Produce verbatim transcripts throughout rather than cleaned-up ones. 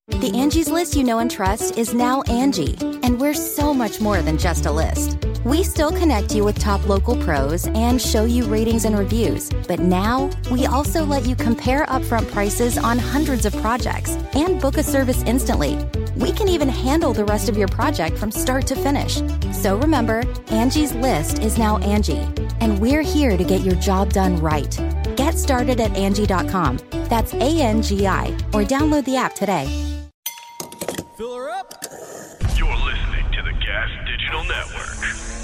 The Angie's List you know and trust is now Angie, and we're so much more than just a list. We still connect you with top local pros and show you ratings and reviews, but now we also let you compare upfront prices on hundreds of projects and book a service instantly. We can even handle the rest of your project from start to finish. So remember, Angie's List is now Angie, and we're here to get your job done right. Get started at Angie dot com. That's A N G I, or download the app today. Fill her up. You're listening to the Gas Digital Network.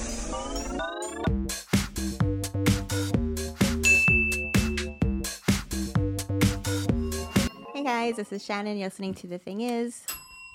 Hey guys, this is Shannon. You're listening to The Thing Is.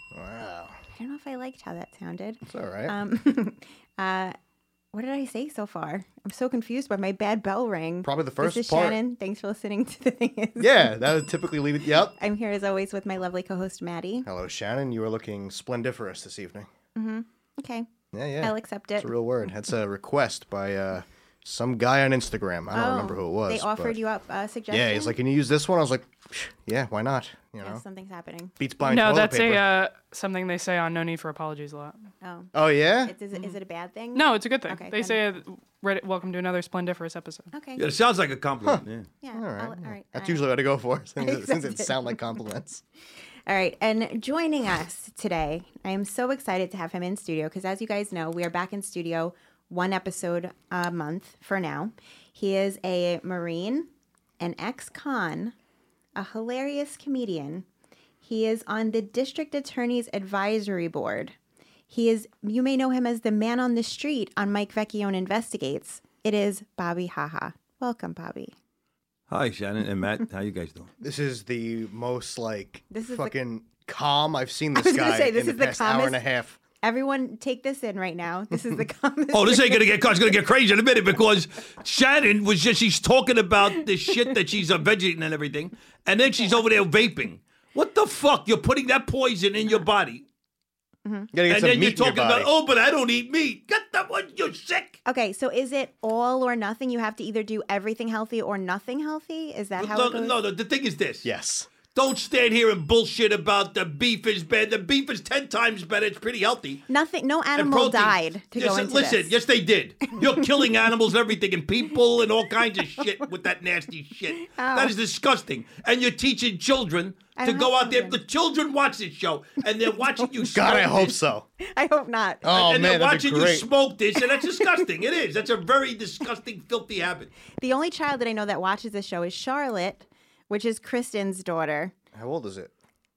Wow. I don't know if I liked how that sounded. It's all right. Um, uh, what did I say so far? I'm so confused by my bad bell ring. Probably the first This is part. Shannon. Thanks for listening to The Thing Is. Yeah, that would typically leave it. Yep. I'm here as always with my lovely co-host Maddie. Hello, Shannon. You are looking splendiferous this evening. Mm-hmm. Okay. Yeah, yeah. I'll accept it. It's a real word. That's a request by uh, some guy on Instagram. I don't oh, remember who it was. They offered but... you up a suggestion? Yeah, he's like, can you use this one? I was like, yeah, why not? You know, Yes, something's happening. beats buying No, toilet that's paper. a uh, something they say on No Need for Apologies a lot. Oh. Oh, yeah? It's, is, it, is it a bad thing? No, it's a good thing. Okay, they then- say, uh, Reddit, welcome to another splendiferous episode. Okay. Yeah, it sounds like a compliment. Yeah. Yeah. All right. I'll- all right. That's all usually what I go for. Things that- things that accept it. sound like compliments. All right, and joining us today, I am so excited to have him in studio because, as you guys know, we are back in studio one episode a month for now. He is a Marine, an ex-con, a hilarious comedian. He is on the District Attorney's Advisory Board. He is, you may know him as the man on the street on Mike Vecchione Investigates. It is Bobby Haha. Welcome, Bobby. Hi, Shannon and Matt. How you guys doing? This is the most, like, This is the- fucking calm I've seen I this was gonna guy say, this in is the the past hour and a calmest- half. Everyone, take this in right now. This is the calmest. Oh, this ain't gonna get. It's gonna get crazy in a minute because Shannon was just. She's talking about the shit that she's a vegetarian and everything, and then she's over there vaping. What the fuck? You're putting that poison in your body, You gotta get and some then meat you're in your talking about, body. oh, but I don't eat meat. Get that one. You're sick. Okay, so is it all or nothing? You have to either do everything healthy or nothing healthy? Is that how No, it goes? no, no. The thing is this. Yes. Don't stand here and bullshit about the beef is bad. The beef is ten times better. It's pretty healthy. Nothing. No And animal protein. died to Yes, go into listen, this. yes, they did. You're killing animals and everything, and people and all kinds of shit with that nasty shit. That is disgusting. And you're teaching children I to don't go have out there. children. The children watch this show, and they're watching you. God, I smoke hope this, so. I hope not. Oh, and man, they're that'd watching be you great. smoke this, and that's disgusting. It is. That's a very disgusting, filthy habit. The only child that I know that watches this show is Charlotte, which is Kristen's daughter. How old is it?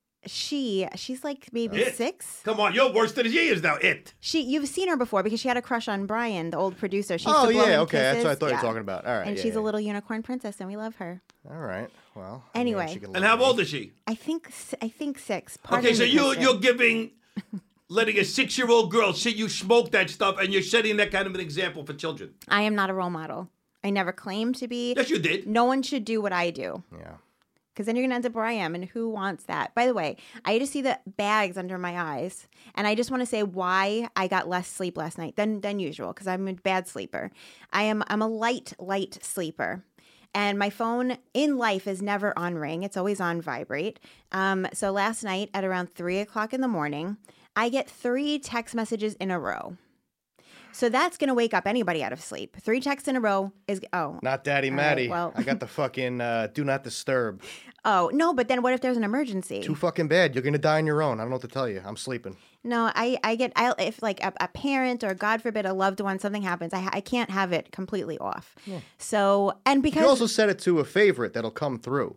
She, she's like maybe It. six. Come on, you're worse than she is now. It. She, you've seen her before because she had a crush on Brian, the old producer. She used Oh, to blow yeah, him okay. That's what I kisses. thought you Yeah. were talking about. All right. And yeah, she's yeah. a little unicorn princess, and we love her. All right. Well. Anyway. I mean, she can And live how with old me. is she? I think, s- I think six. Pardon Okay, so me, you Kristen. you're giving, letting a six-year-old girl see you smoke that stuff, and you're setting that kind of an example for children. I am not a role model. I never claimed to be. Yes, you did. No one should do what I do. Yeah. Because then you're going to end up where I am, and who wants that? By the way, I just see the bags under my eyes, and I just want to say why I got less sleep last night than than usual, because I'm a bad sleeper. I am I'm a light, light sleeper. And my phone in life is never on ring. It's always on vibrate. Um, so last night at around three o'clock in the morning, I get three text messages in a row. So that's going to wake up anybody out of sleep. Three texts in a row is, oh. Not Daddy All right, Matty. well. I got the fucking uh, do not disturb. Oh, no, but then what if there's an emergency? Too fucking bad. You're gonna die on your own. I don't know what to tell you. I'm sleeping. No, I, I get, I, if like a, a parent or God forbid a loved one, something happens, I, I can't have it completely off. So, and because You also set it to a favorite that'll come through.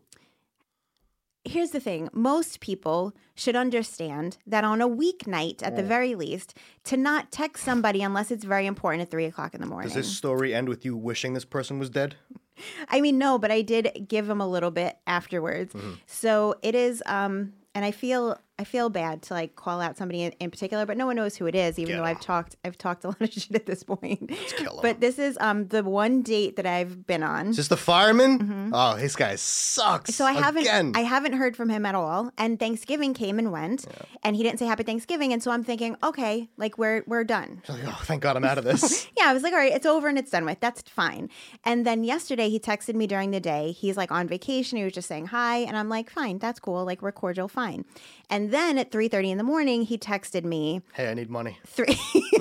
here's the thing, most people should understand that on a weeknight, at the very least, to not text somebody unless it's very important at three o'clock in the morning. Does this story end with you wishing this person was dead? I mean, no, but I did give him a little bit afterwards. Mm-hmm. So it is, um, and I feel I feel bad to like call out somebody in, in particular, but no one knows who it is, even Get though 'em. I've talked I've talked a lot of shit at this point. kill 'em. But this is um the one date that I've been on. Is this the fireman? Oh, this guy sucks. Mm-hmm. So I haven't Again. I haven't heard from him at all. And Thanksgiving came and went, and he didn't say Happy Thanksgiving. And so I'm thinking, okay, like we're we're done. Like, oh, thank God I'm out of this. Yeah, I was like, all right, it's over and it's done with. That's fine. And then yesterday he texted me during the day. He's like on vacation. He was just saying hi. And I'm like, fine, that's cool. Like we're cordial, fine. And then at three thirty in the morning, he texted me Hey, I need money. three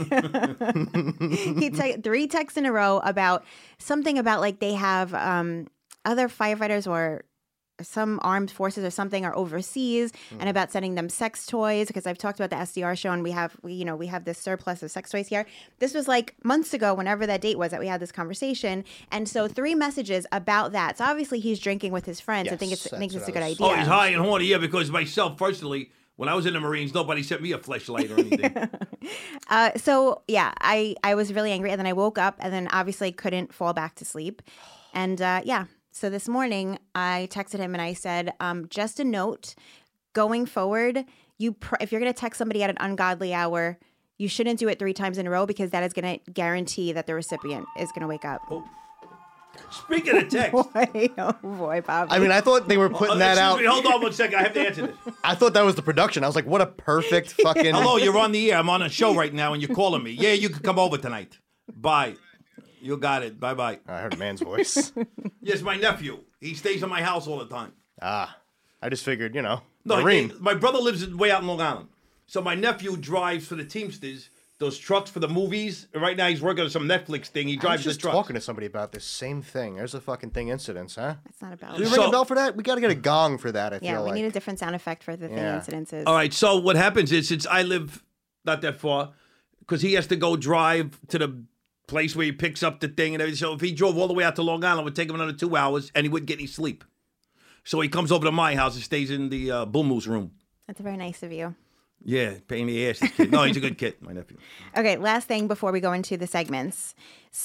he te- three texts in a row about something about like they have um, other firefighters or some armed forces or something are overseas mm. and about sending them sex toys, because I've talked about the S D R show and we have we, you know we have this surplus of sex toys here. This was like months ago, whenever that date was that we had this conversation, and so three messages about that. So obviously he's drinking with his friends. Yes, I think it's I think it's a good was... idea. Oh, he's high and horny, yeah, because myself personally, when I was in the Marines, nobody sent me a fleshlight or anything. uh, so yeah, I I was really angry, and then I woke up, and then obviously couldn't fall back to sleep, and uh, yeah. So this morning, I texted him and I said, um, just a note, going forward, you pr- if you're going to text somebody at an ungodly hour, you shouldn't do it three times in a row, because that is going to guarantee that the recipient is going to wake up. Oh. Speaking of text. boy, oh boy, Bobby. I mean, I thought they were putting uh, that out. Me, hold on one second. I have to answer this. I thought that was the production. I was like, what a perfect fucking... Hello, you're on the air. I'm on a show right now and you're calling me. Yeah, you can come over tonight. Bye. You got it. Bye-bye. I heard a man's voice. Yes, my nephew. He stays in my house all the time. Ah, I just figured, you know, No, Marine. he- my brother lives way out in Long Island. So my nephew drives for the Teamsters, those trucks for the movies. And right now he's working on some Netflix thing. He I was drives the just trucks. talking to somebody about this same thing. There's a fucking thing incidents, huh? It's not about Do we it. ring So- a bell for that? We got to get a gong for that, I Yeah, feel we like. need a different sound effect for the thing Yeah. incidences. All right, so what happens is, since I live not that far, because he has to go drive to the place where he picks up the thing and everything. So if he drove all the way out to Long Island, it would take him another two hours, and he wouldn't get any sleep. So he comes over to my house and stays in the uh, Bull Moose room. That's very nice of you. Yeah, pain in the ass, this kid. No, he's a good kid, my nephew. Okay, last thing before we go into the segments.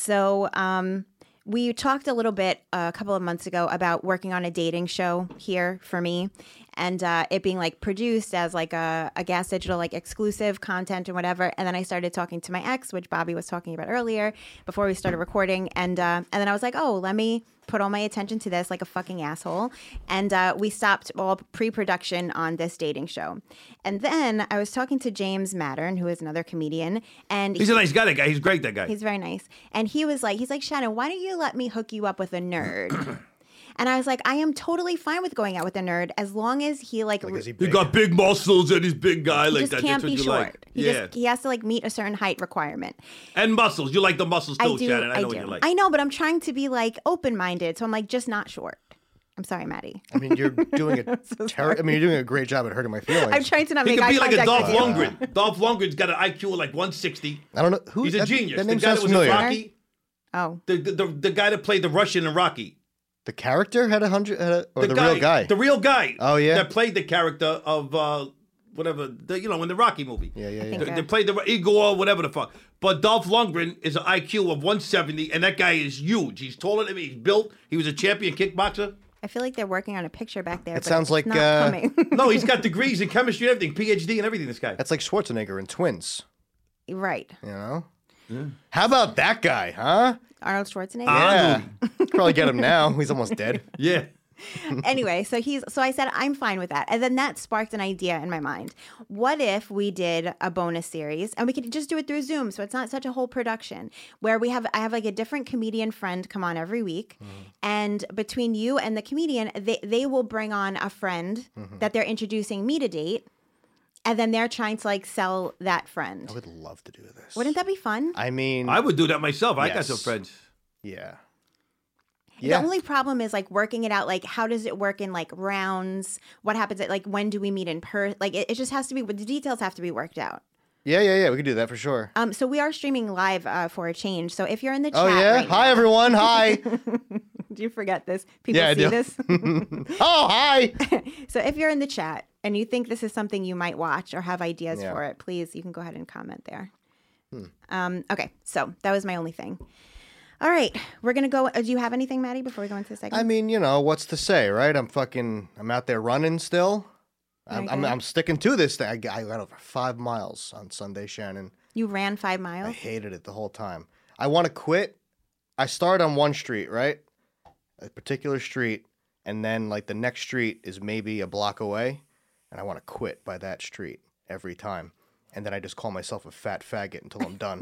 So um, we talked a little bit uh, a couple of months ago about working on a dating show here for me, and uh, it being like produced as like a, a Gas Digital like exclusive content and whatever. And then I started talking to my ex, which Bobby was talking about earlier before we started recording, and uh, and then I was like, oh, let me put all my attention to this like a fucking asshole. And uh, we stopped all pre-production on this dating show. And then I was talking to James Mattern, who is another comedian, and He's a nice guy, that guy. He's great, that guy. he's very nice. And he was like, he's like, Shannon, why don't you let me hook you up with a nerd? And I was like, I am totally fine with going out with a nerd as long as he like, Like, is he He big? got big muscles and he's big guy he like just that. can't That's what be you short. like. He yeah. just he has to like meet a certain height requirement. And muscles. You like the muscles too, I do. Shannon. I I, know do. what you like. I know, but I'm trying to be like open-minded, so I'm like just not short. I'm sorry, Maddie. I mean, you're doing a ter- I mean, you're doing a great job at hurting my feelings. I'm trying to not He make could eye be like a contact Dolph with you. Lundgren. Dolph Lundgren's got an I Q of like one sixty. I don't know who. He's a that, genius. That the name guy sounds that was in familiar. Rocky. Oh, The, the, the, the guy that played the Russian in Rocky. The character had a hundred, had a, or The, the, guy, real guy. The real guy. Oh, yeah? That played the character of uh, whatever, the, you know, in the Rocky movie. Yeah, yeah, I yeah. think They, uh, they played the Igor, whatever the fuck. But Dolph Lundgren is an I Q of one seventy, and that guy is huge. He's taller than me. He's built. He was a champion kickboxer. I feel like they're working on a picture back there. It but sounds it's like, not uh, coming. No, he's got degrees in chemistry and everything, P H D and everything, this guy. That's like Schwarzenegger in Twins. Right, You know. How about that guy, huh? Arnold Schwarzenegger. Yeah. Probably get him now. He's almost dead. Yeah. Anyway, so he's so I said I'm fine with that, and then that sparked an idea in my mind. What if we did a bonus series, and we could just do it through Zoom, so it's not such a whole production, where we have I have like a different comedian friend come on every week, and between you and the comedian, they they will bring on a friend that they're introducing me to date, and then they're trying to like sell that friend. I would love to do this. Wouldn't that be fun? I mean, I would do that myself. I got Yes. some friends. yeah. The Yeah. only problem is like working it out. Like, how does it work in like rounds? What happens at like when do we meet in person? Like, it, it just has to be. The details have to be worked out. Yeah, yeah, yeah. We could do that for sure. Um, so we are streaming live uh, for a change. So if you're in the chat, Oh yeah. right Hi now- everyone. Hi. do you forget this? People Yeah, I see do. this. Oh hi. So if you're in the chat and you think this is something you might watch or have ideas Yeah. for it, please you can go ahead and comment there. Hmm. Um, okay, so that was my only thing. All right, we're gonna go. Uh, do you have anything, Maddie, before we go into the segment? I mean, you know, what's to say, right? I'm fucking. I'm out there running still. I'm, Very I'm, good. I'm sticking to this thing. I got, I got over five miles on Sunday, Shannon. you ran five I miles. hated it the whole time. I want to quit. I start on one street, right? A particular street, and then like the next street is maybe a block away, and I want to quit by that street every time. And then I just call myself a fat faggot until I'm done.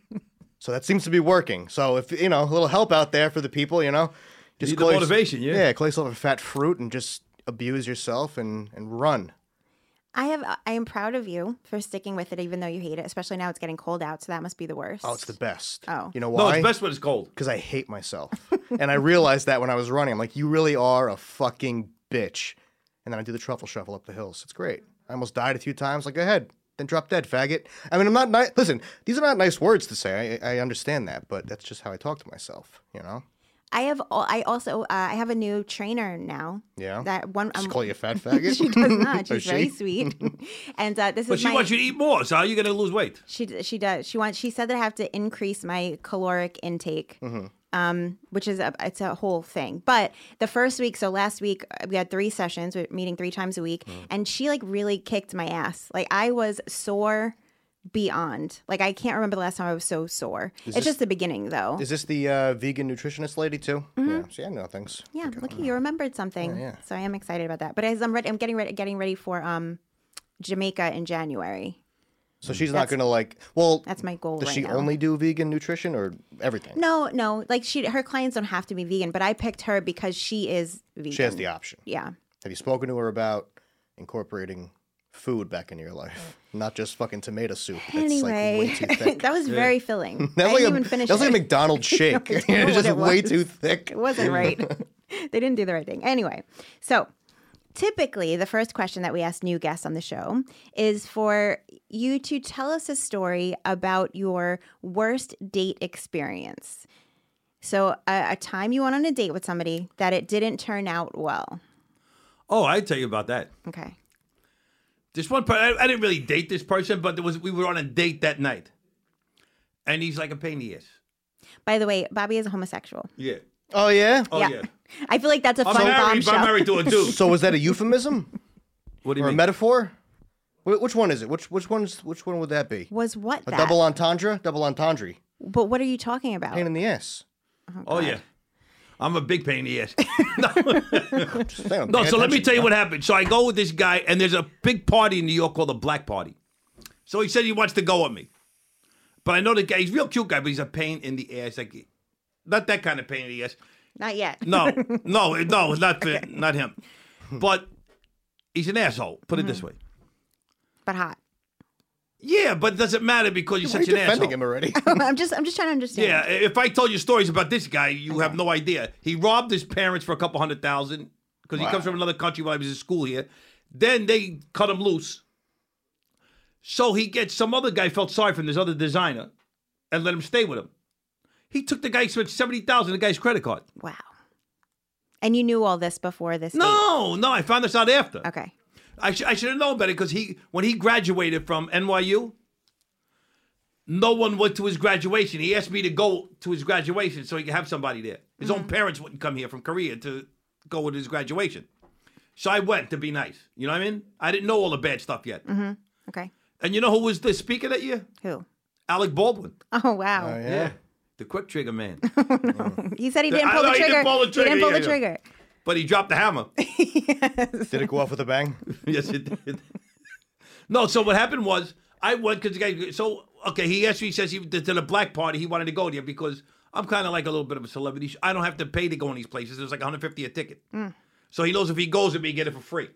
So that seems to be working. So if, you know, a little help out there for the people, you know. Just Need the call your- motivation, yeah. Yeah, call yourself a fat fruit and just abuse yourself and, and run. I have. I am proud of you for sticking with it, even though you hate it. Especially now it's getting cold out, so that must be the worst. Oh, it's the best. Oh. You know No, why? it's best when it's cold. Because I hate myself. And I realized that when I was running. I'm like, you really are a fucking bitch. And then I do the truffle shuffle up the hills. It's great. I almost died a few times. Like, go ahead. Then drop dead, faggot. I mean, I'm not nice. Listen, these are not nice words to say. I, I understand that. But that's just how I talk to myself, you know? I have. al- I also. Uh, I have a new trainer now. Yeah? That one. Just um, call you a fat faggot? she does not. Or She's she? very sweet. And uh, this But is she my. wants you to eat more, so how are you going to lose weight? She she does. She wants. She said that I have to increase my caloric intake, Mm-hmm. um, which is a it's a whole thing. But the first week, so last week uh, we had three sessions, we were meeting three times a week, Mm. and she like really kicked my ass. Like I was sore beyond. Like I can't remember the last time I was so sore. it's this- just the beginning though. Is this the uh, vegan nutritionist lady, too? Yeah. See, I know things. yeah, look at you remembered something. Yeah, yeah. So I am excited about that. But as I'm ready, I'm getting ready, getting ready for um, Jamaica in January. So she's not That's- going to, like, well, That's my goal does right she now. only do vegan nutrition or everything? No, no. Like she, her clients don't have to be vegan, but I picked her because she is vegan. She has the option. Yeah. Have you spoken to her about incorporating food back into your life? Not just fucking tomato soup. That's Anyway, like way too thick. that was very filling. That I was didn't like even a, finish that was like it. a McDonald's shake. I It's don't know just what it way was. too thick. It wasn't right. They didn't do the right thing. Anyway, so typically the first question that we ask new guests on the show is for you to tell us a story about your worst date experience. So a, a time you went on a date with somebody that it didn't turn out well. Oh, I'd tell you about that. Okay. This one person, I, I didn't really date this person, but there was we were on a date that night. And he's like a pain in the ass. By the way, Bobby is a homosexual. Yeah. Oh, yeah? Oh, yeah. I feel like that's a I'm fun married, bombshell. I'm married to a dude. So was that a euphemism What do you or a mean? metaphor? Wh- Which one is it? Which which one's which one would that be? Was what A that? double entendre? Double entendre. But what are you talking about? Pain in the ass. Oh, yeah. I'm a big pain in the ass. Just saying, No, pay so let me attention, tell you yeah. what happened. So I go with this guy, and there's a big party in New York called the Black Party. So he said he wants to go with me. But I know the guy, he's a real cute guy, but he's a pain in the ass. Like, not that kind of pain in the ass. Not yet. No, no, no, not not him. But he's an asshole. Put it this way. But hot. Yeah, but it doesn't matter because you're Why are such you an defending asshole. him already? I'm just I'm just trying to understand. Yeah, if I told you stories about this guy, you have no idea. He robbed his parents for a couple hundred thousand because he comes from another country while he was in school here. Then they cut him loose. So he gets some other guy felt sorry for him, this other designer, and let him stay with him. He took the guy, spent seventy thousand dollars on the guy's credit card. Wow. And you knew all this before this date? No, no, I found this out after. Okay. I, sh- I should have known better because he, when he graduated from N Y U, no one went to his graduation. He asked me to go to his graduation so he could have somebody there. His own parents wouldn't come here from Korea to go with his graduation. So I went to be nice. You know what I mean? I didn't know all the bad stuff yet. Okay. And you know who was the speaker that year? Who? Alec Baldwin. Oh wow. Oh, yeah. The quick trigger man. He said he The- didn't I pull know the he didn't trigger. pull the He didn't trigger, pull yeah, the yeah. trigger. But he dropped the hammer. Did it go off with a bang? Yes, it did. No, so what happened was I went because the guy. So okay, he asked me. He says he to the Black Party. He wanted to go there because I'm kind of like a little bit of a celebrity. I don't have to pay to go in these places. It's like one hundred fifty a ticket. So he knows if he goes with me, he get it for free.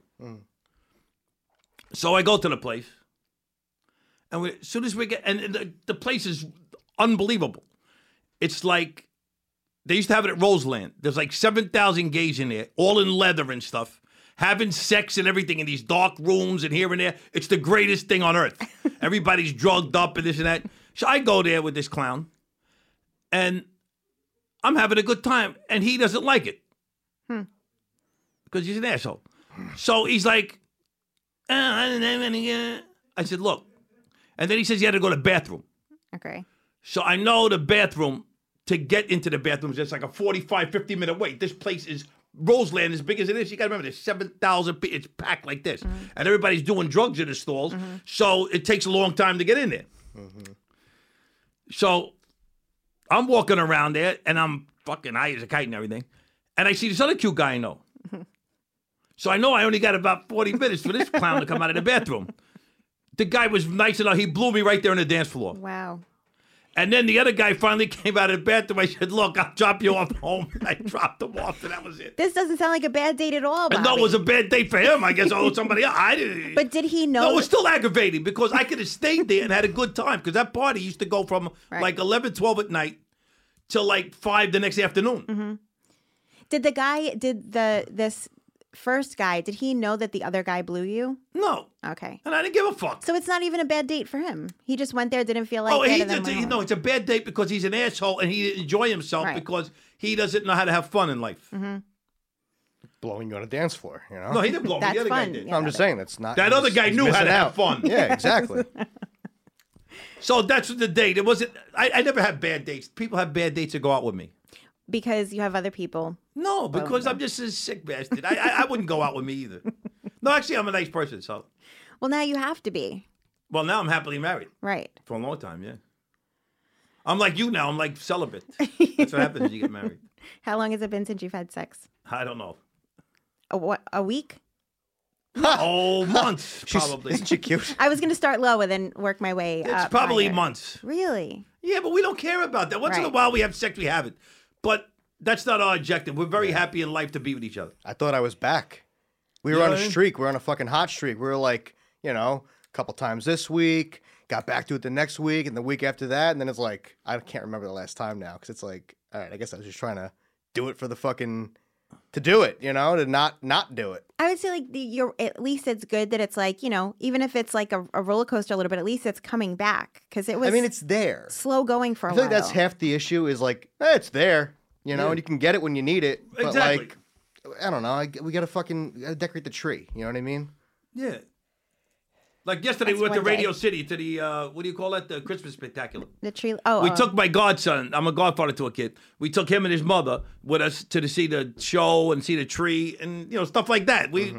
So I go to the place, and we, as soon as we get, and the, the place is unbelievable. It's like they used to have it at Roseland. There's like seven thousand gays in there, all in leather and stuff, having sex and everything in these dark rooms and here and there. It's the greatest thing on earth. Everybody's drugged up and this and that. So I go there with this clown, and I'm having a good time, and he doesn't like it because he's an asshole. So he's like, "Uh, I said, look. And then he says he had to go to the bathroom. Okay. So I know the bathroom, to get into the bathroom is just like a forty-five, fifty minute wait. This place is, Roseland, as big as it is, you got to remember, there's seven thousand people. It's packed like this. Mm-hmm. And everybody's doing drugs in the stalls. So it takes a long time to get in there. Mm-hmm. So I'm walking around there, and I'm fucking high as a kite and everything. And I see this other cute guy I know. So I know I only got about forty minutes for this clown to come out of the bathroom. The guy was nice enough. He blew me right there on the dance floor. Wow. And then the other guy finally came out of the bathroom. I said, look, I'll drop you off home. I dropped him off, and that was it. This doesn't sound like a bad date at all, Bobby. And no, it was a bad date for him. I guess I owed somebody else. I didn't. But did he know? No, it was still aggravating because I could have stayed there and had a good time because that party used to go from Right. like eleven, twelve at night till like five the next afternoon. Mm-hmm. Did the guy, did the this first guy, did he know that the other guy blew you? No. Okay. And I didn't give a fuck. So it's not even a bad date for him. He just went there, didn't feel like oh, it. he and then just, went he, home. no, it's a bad date because he's an asshole and he didn't enjoy himself Right. because he doesn't know how to have fun in life. Mm-hmm. Blowing you on a dance floor, you know? No, he didn't blow me. That's The other guy fun. did. Yeah. No, I'm just saying that's not. That other he's- guy he's knew how missing to have out. fun. Yeah, exactly. So that's the date. It wasn't. I, I never had bad dates. People have bad dates to go out with me. Because you have other people. No, because I'm just a sick bastard. I, I I wouldn't go out with me either. No, actually, I'm a nice person. So, Well, now you have to be. well, now I'm happily married Right. for a long time. Yeah, I'm like you now. I'm like celibate. That's what happens when you get married. How long has it been since you've had sex? I don't know. A what? A week? Oh, months She's, probably. Isn't she cute? I was going to start low and then work my way It's up. probably higher. months. Really? Yeah, but we don't care about that. Once in a Right. while we have sex, we have it. But that's not our objective. We're very happy in life to be with each other. I thought I was back. We You were know on what a I mean? streak. We were on a fucking hot streak. We were like, you know, a couple times this week, got back to it the next week, and the week after that. And then it's like, I can't remember the last time now because it's like, all right, I guess I was just trying to do it for the fucking, to do it, you know, to not not do it. I would say like the, you're at least it's good that it's like, you know, even if it's like a, a roller coaster a little bit, at least it's coming back because it was I mean, it's there. slow going for a I feel while. like that's half the issue is like, eh, it's there, you know, Yeah. and you can get it when you need it. But Exactly. like, I don't know, I, we got to fucking gotta decorate the tree. You know what I mean? Yeah. Like yesterday, That's we went to one day. Radio City to the, uh, what do you call that? The Christmas spectacular. the tree. Oh, We oh. took my godson. I'm a godfather to a kid. We took him and his mother with us to the, see the show and see the tree and, you know, stuff like that. We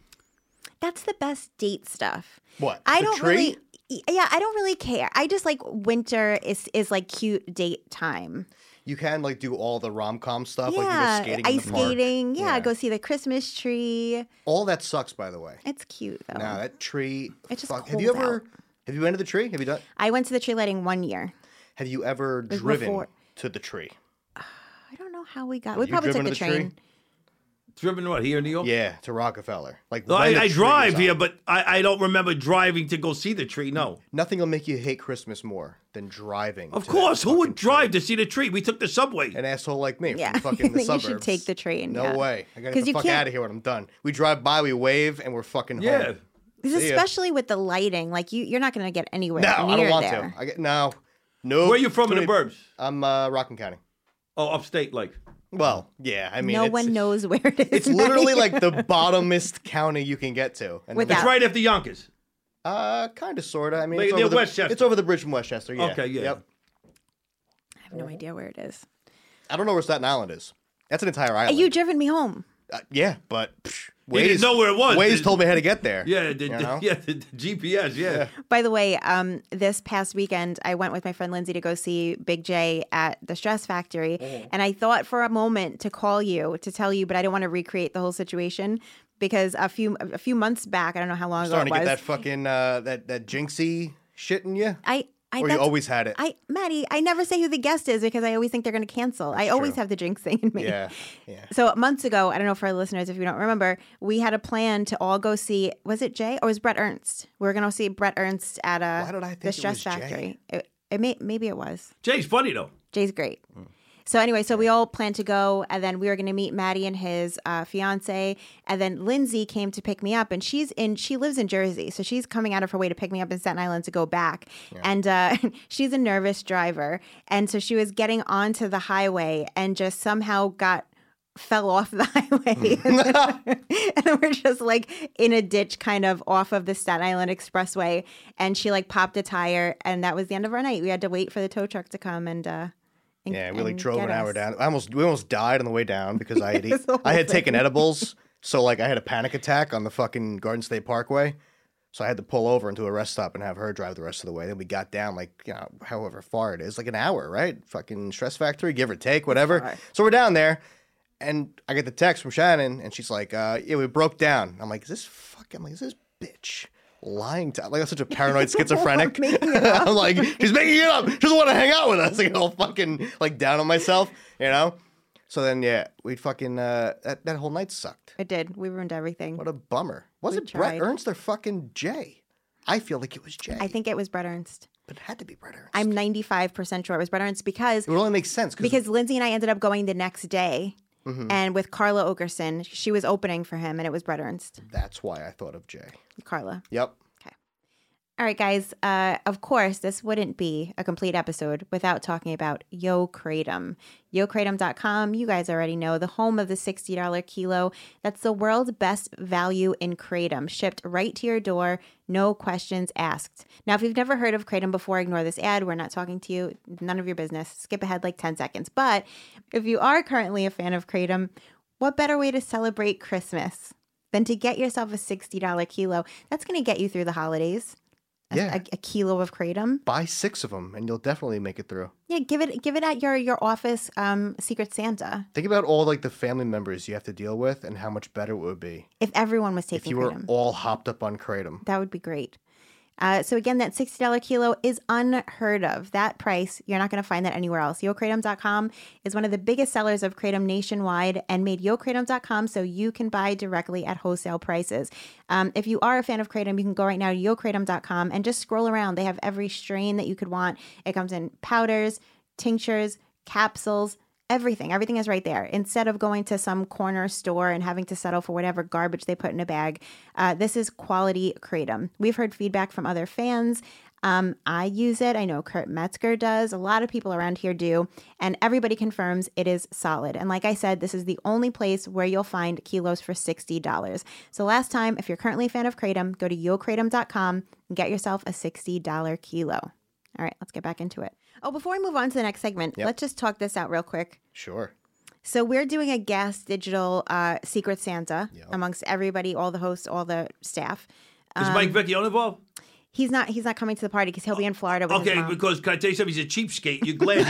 That's the best date stuff. What, I the don't tree? really. Yeah, I don't really care. I just like winter is is like cute date time. You can like do all the rom com stuff, like you yeah, go skating, ice in the park. skating. Yeah, go see the Christmas tree. All that sucks, by the way. It's cute though. Nah, that tree. It's just fuck. Have you cold ever? out. Have you been to the tree? Have you done? I went to the tree lighting one year. Have you ever was driven before- to the tree? I don't know how we got. We you probably took driven the to the tree? train. driven what, here in New York? Yeah, to Rockefeller. Like No, when I, the I tree drive is here, up. but I, I don't remember driving to go see the tree. No. Nothing will make you hate Christmas more than driving. Of to course. that Who would fucking drive tree. to see the tree? We took the subway. An asshole like me Yeah. from fucking the You should suburbs. take the train, No yeah. way. I gotta 'Cause get the you fuck can't- out of here when I'm done. We drive by, we wave, and we're fucking Yeah. home. Because See ya. especially with the lighting, like you, you're not going to get anywhere No, near I don't want there. to. I get no, no. Where are you from in the burbs? I'm uh, Rockland County. Oh, upstate, like. Well, yeah. I mean, no it's, one knows where it is. It's literally Maddie. like the bottomest county you can get to. And Without- It's right after Yonkers. Uh, kind of, sort of. I mean, Like it's near over, the, Westchester. it's over the bridge from Westchester. Yeah. Okay, yeah. Yep. I have no idea where it is. I don't know where Staten Island is. That's an entire Hey, island. you driven me home. Uh, yeah, but psh, You didn't know where it was. Waze It- told me how to get there. Yeah, the, you the- know? yeah, the, the G P S, yeah. By the way, um, this past weekend, I went with my friend Lindsay to go see Big J at the Stress Factory. Mm-hmm. And I thought for a moment to call you to tell you, but I didn't want to recreate the whole situation because a few a few months back, I don't know how long Starting ago to it get was. that fucking uh, that that jinxie shit in you. I, I Or you that's- always had it. I, Maddie, I never say who the guest is because I always think they're going to cancel. I always true. have the jinxing in me. Yeah, yeah. So months ago, I don't know for our listeners if you don't remember, we had a plan to all go see. Was it Jay or was Brett Ernst? We were going to see Brett Ernst at a Why did I think the it Stress was Jay? Factory. It, it may, maybe it was. Jay's funny, though. Jay's great. So anyway, so we all planned to go, and then we were going to meet Maddie and his uh, fiance, and then Lindsay came to pick me up, and she's in. She lives in Jersey, so she's coming out of her way to pick me up in Staten Island to go back, and uh, she's a nervous driver, and so she was getting onto the highway and just somehow got fell off the highway, and then we're just like in a ditch, kind of off of the Staten Island Expressway, and she like popped a tire, and that was the end of our night. We had to wait for the tow truck to come and. Uh, And, Yeah, we like and drove get an hour us. down. I almost we almost died on the way down because I had It was eat, the whole I had thing. taken edibles, so like I had a panic attack on the fucking Garden State Parkway. So I had to pull over into a rest stop and have her drive the rest of the way. Then we got down like, you know, however far it is, like an hour, right? Fucking Stress Factory, give or take, whatever. far. So we're down there, and I get the text from Shannon, and she's like, uh, yeah, we broke down. I'm like, is this fucking, I'm like, is this bitch lying to like I'm such a paranoid schizophrenic. Making it up. I'm like, she's making it up. She doesn't want to hang out with us. I get all fucking like down on myself, you know? So then yeah, we fucking uh that, that whole night sucked. It did. We ruined everything. What a bummer. Was We it Brett tried. Ernst or fucking Jay? I feel like it was Jay. I think it was Brett Ernst. but it had to be Brett Ernst. I'm ninety-five percent sure it was Brett Ernst because It would only make sense because Lindsay and I ended up going the next day. Mhm. And with Carla Okerson, she was opening for him, and it was Brett Ernst. that's why I thought of Jay. Carla. Yep. All right, guys. Uh, of course, this wouldn't be a complete episode without talking about Yo Kratom. Yo Kratom dot com, you guys already know, the home of the sixty dollars kilo. That's the world's best value in Kratom, shipped right to your door, no questions asked. Now, if you've never heard of Kratom before, ignore this ad. We're not talking to you. None of your business. Skip ahead like ten seconds. But if you are currently a fan of Kratom, what better way to celebrate Christmas than to get yourself a sixty dollars kilo? That's going to get you through the holidays. A, Yeah. a, a kilo of Kratom. Buy six of them and you'll definitely make it through. Yeah, give it give it at your your office um Secret Santa. Think about all like the family members you have to deal with and how much better it would be If everyone was if taking you were Kratom, all hopped up on Kratom. that would be great. Uh, so again, that sixty dollars kilo is unheard of. That price, you're not going to find that anywhere else. Yo Kratom dot com is one of the biggest sellers of Kratom nationwide and made Yo Kratom dot com so you can buy directly at wholesale prices. Um, if you are a fan of Kratom, you can go right now to Yo Kratom dot com and just scroll around. They have every strain that you could want. It comes in powders, tinctures, capsules, everything. Everything is right there. Instead of going to some corner store and having to settle for whatever garbage they put in a bag, uh, this is quality Kratom. We've heard feedback from other fans. Um, I use it. I know Kurt Metzger does. A lot of people around here do. And everybody confirms it is solid. And like I said, this is the only place where you'll find kilos for sixty dollars. So last time, if you're currently a fan of Kratom, go to Yo Kratom dot com and get yourself a sixty dollars kilo. All right, let's get back into it. Oh, before we move on to the next segment, Yep. let's just talk this out real quick. Sure. So we're doing a Gas Digital uh, Secret Santa Yep. amongst everybody, all the hosts, all the staff. Is Um, Mike Vecchione involved? He's not. He's not coming to the party because he'll be in Florida with Okay, his mom. because can I tell you something? He's a cheapskate. You're glad.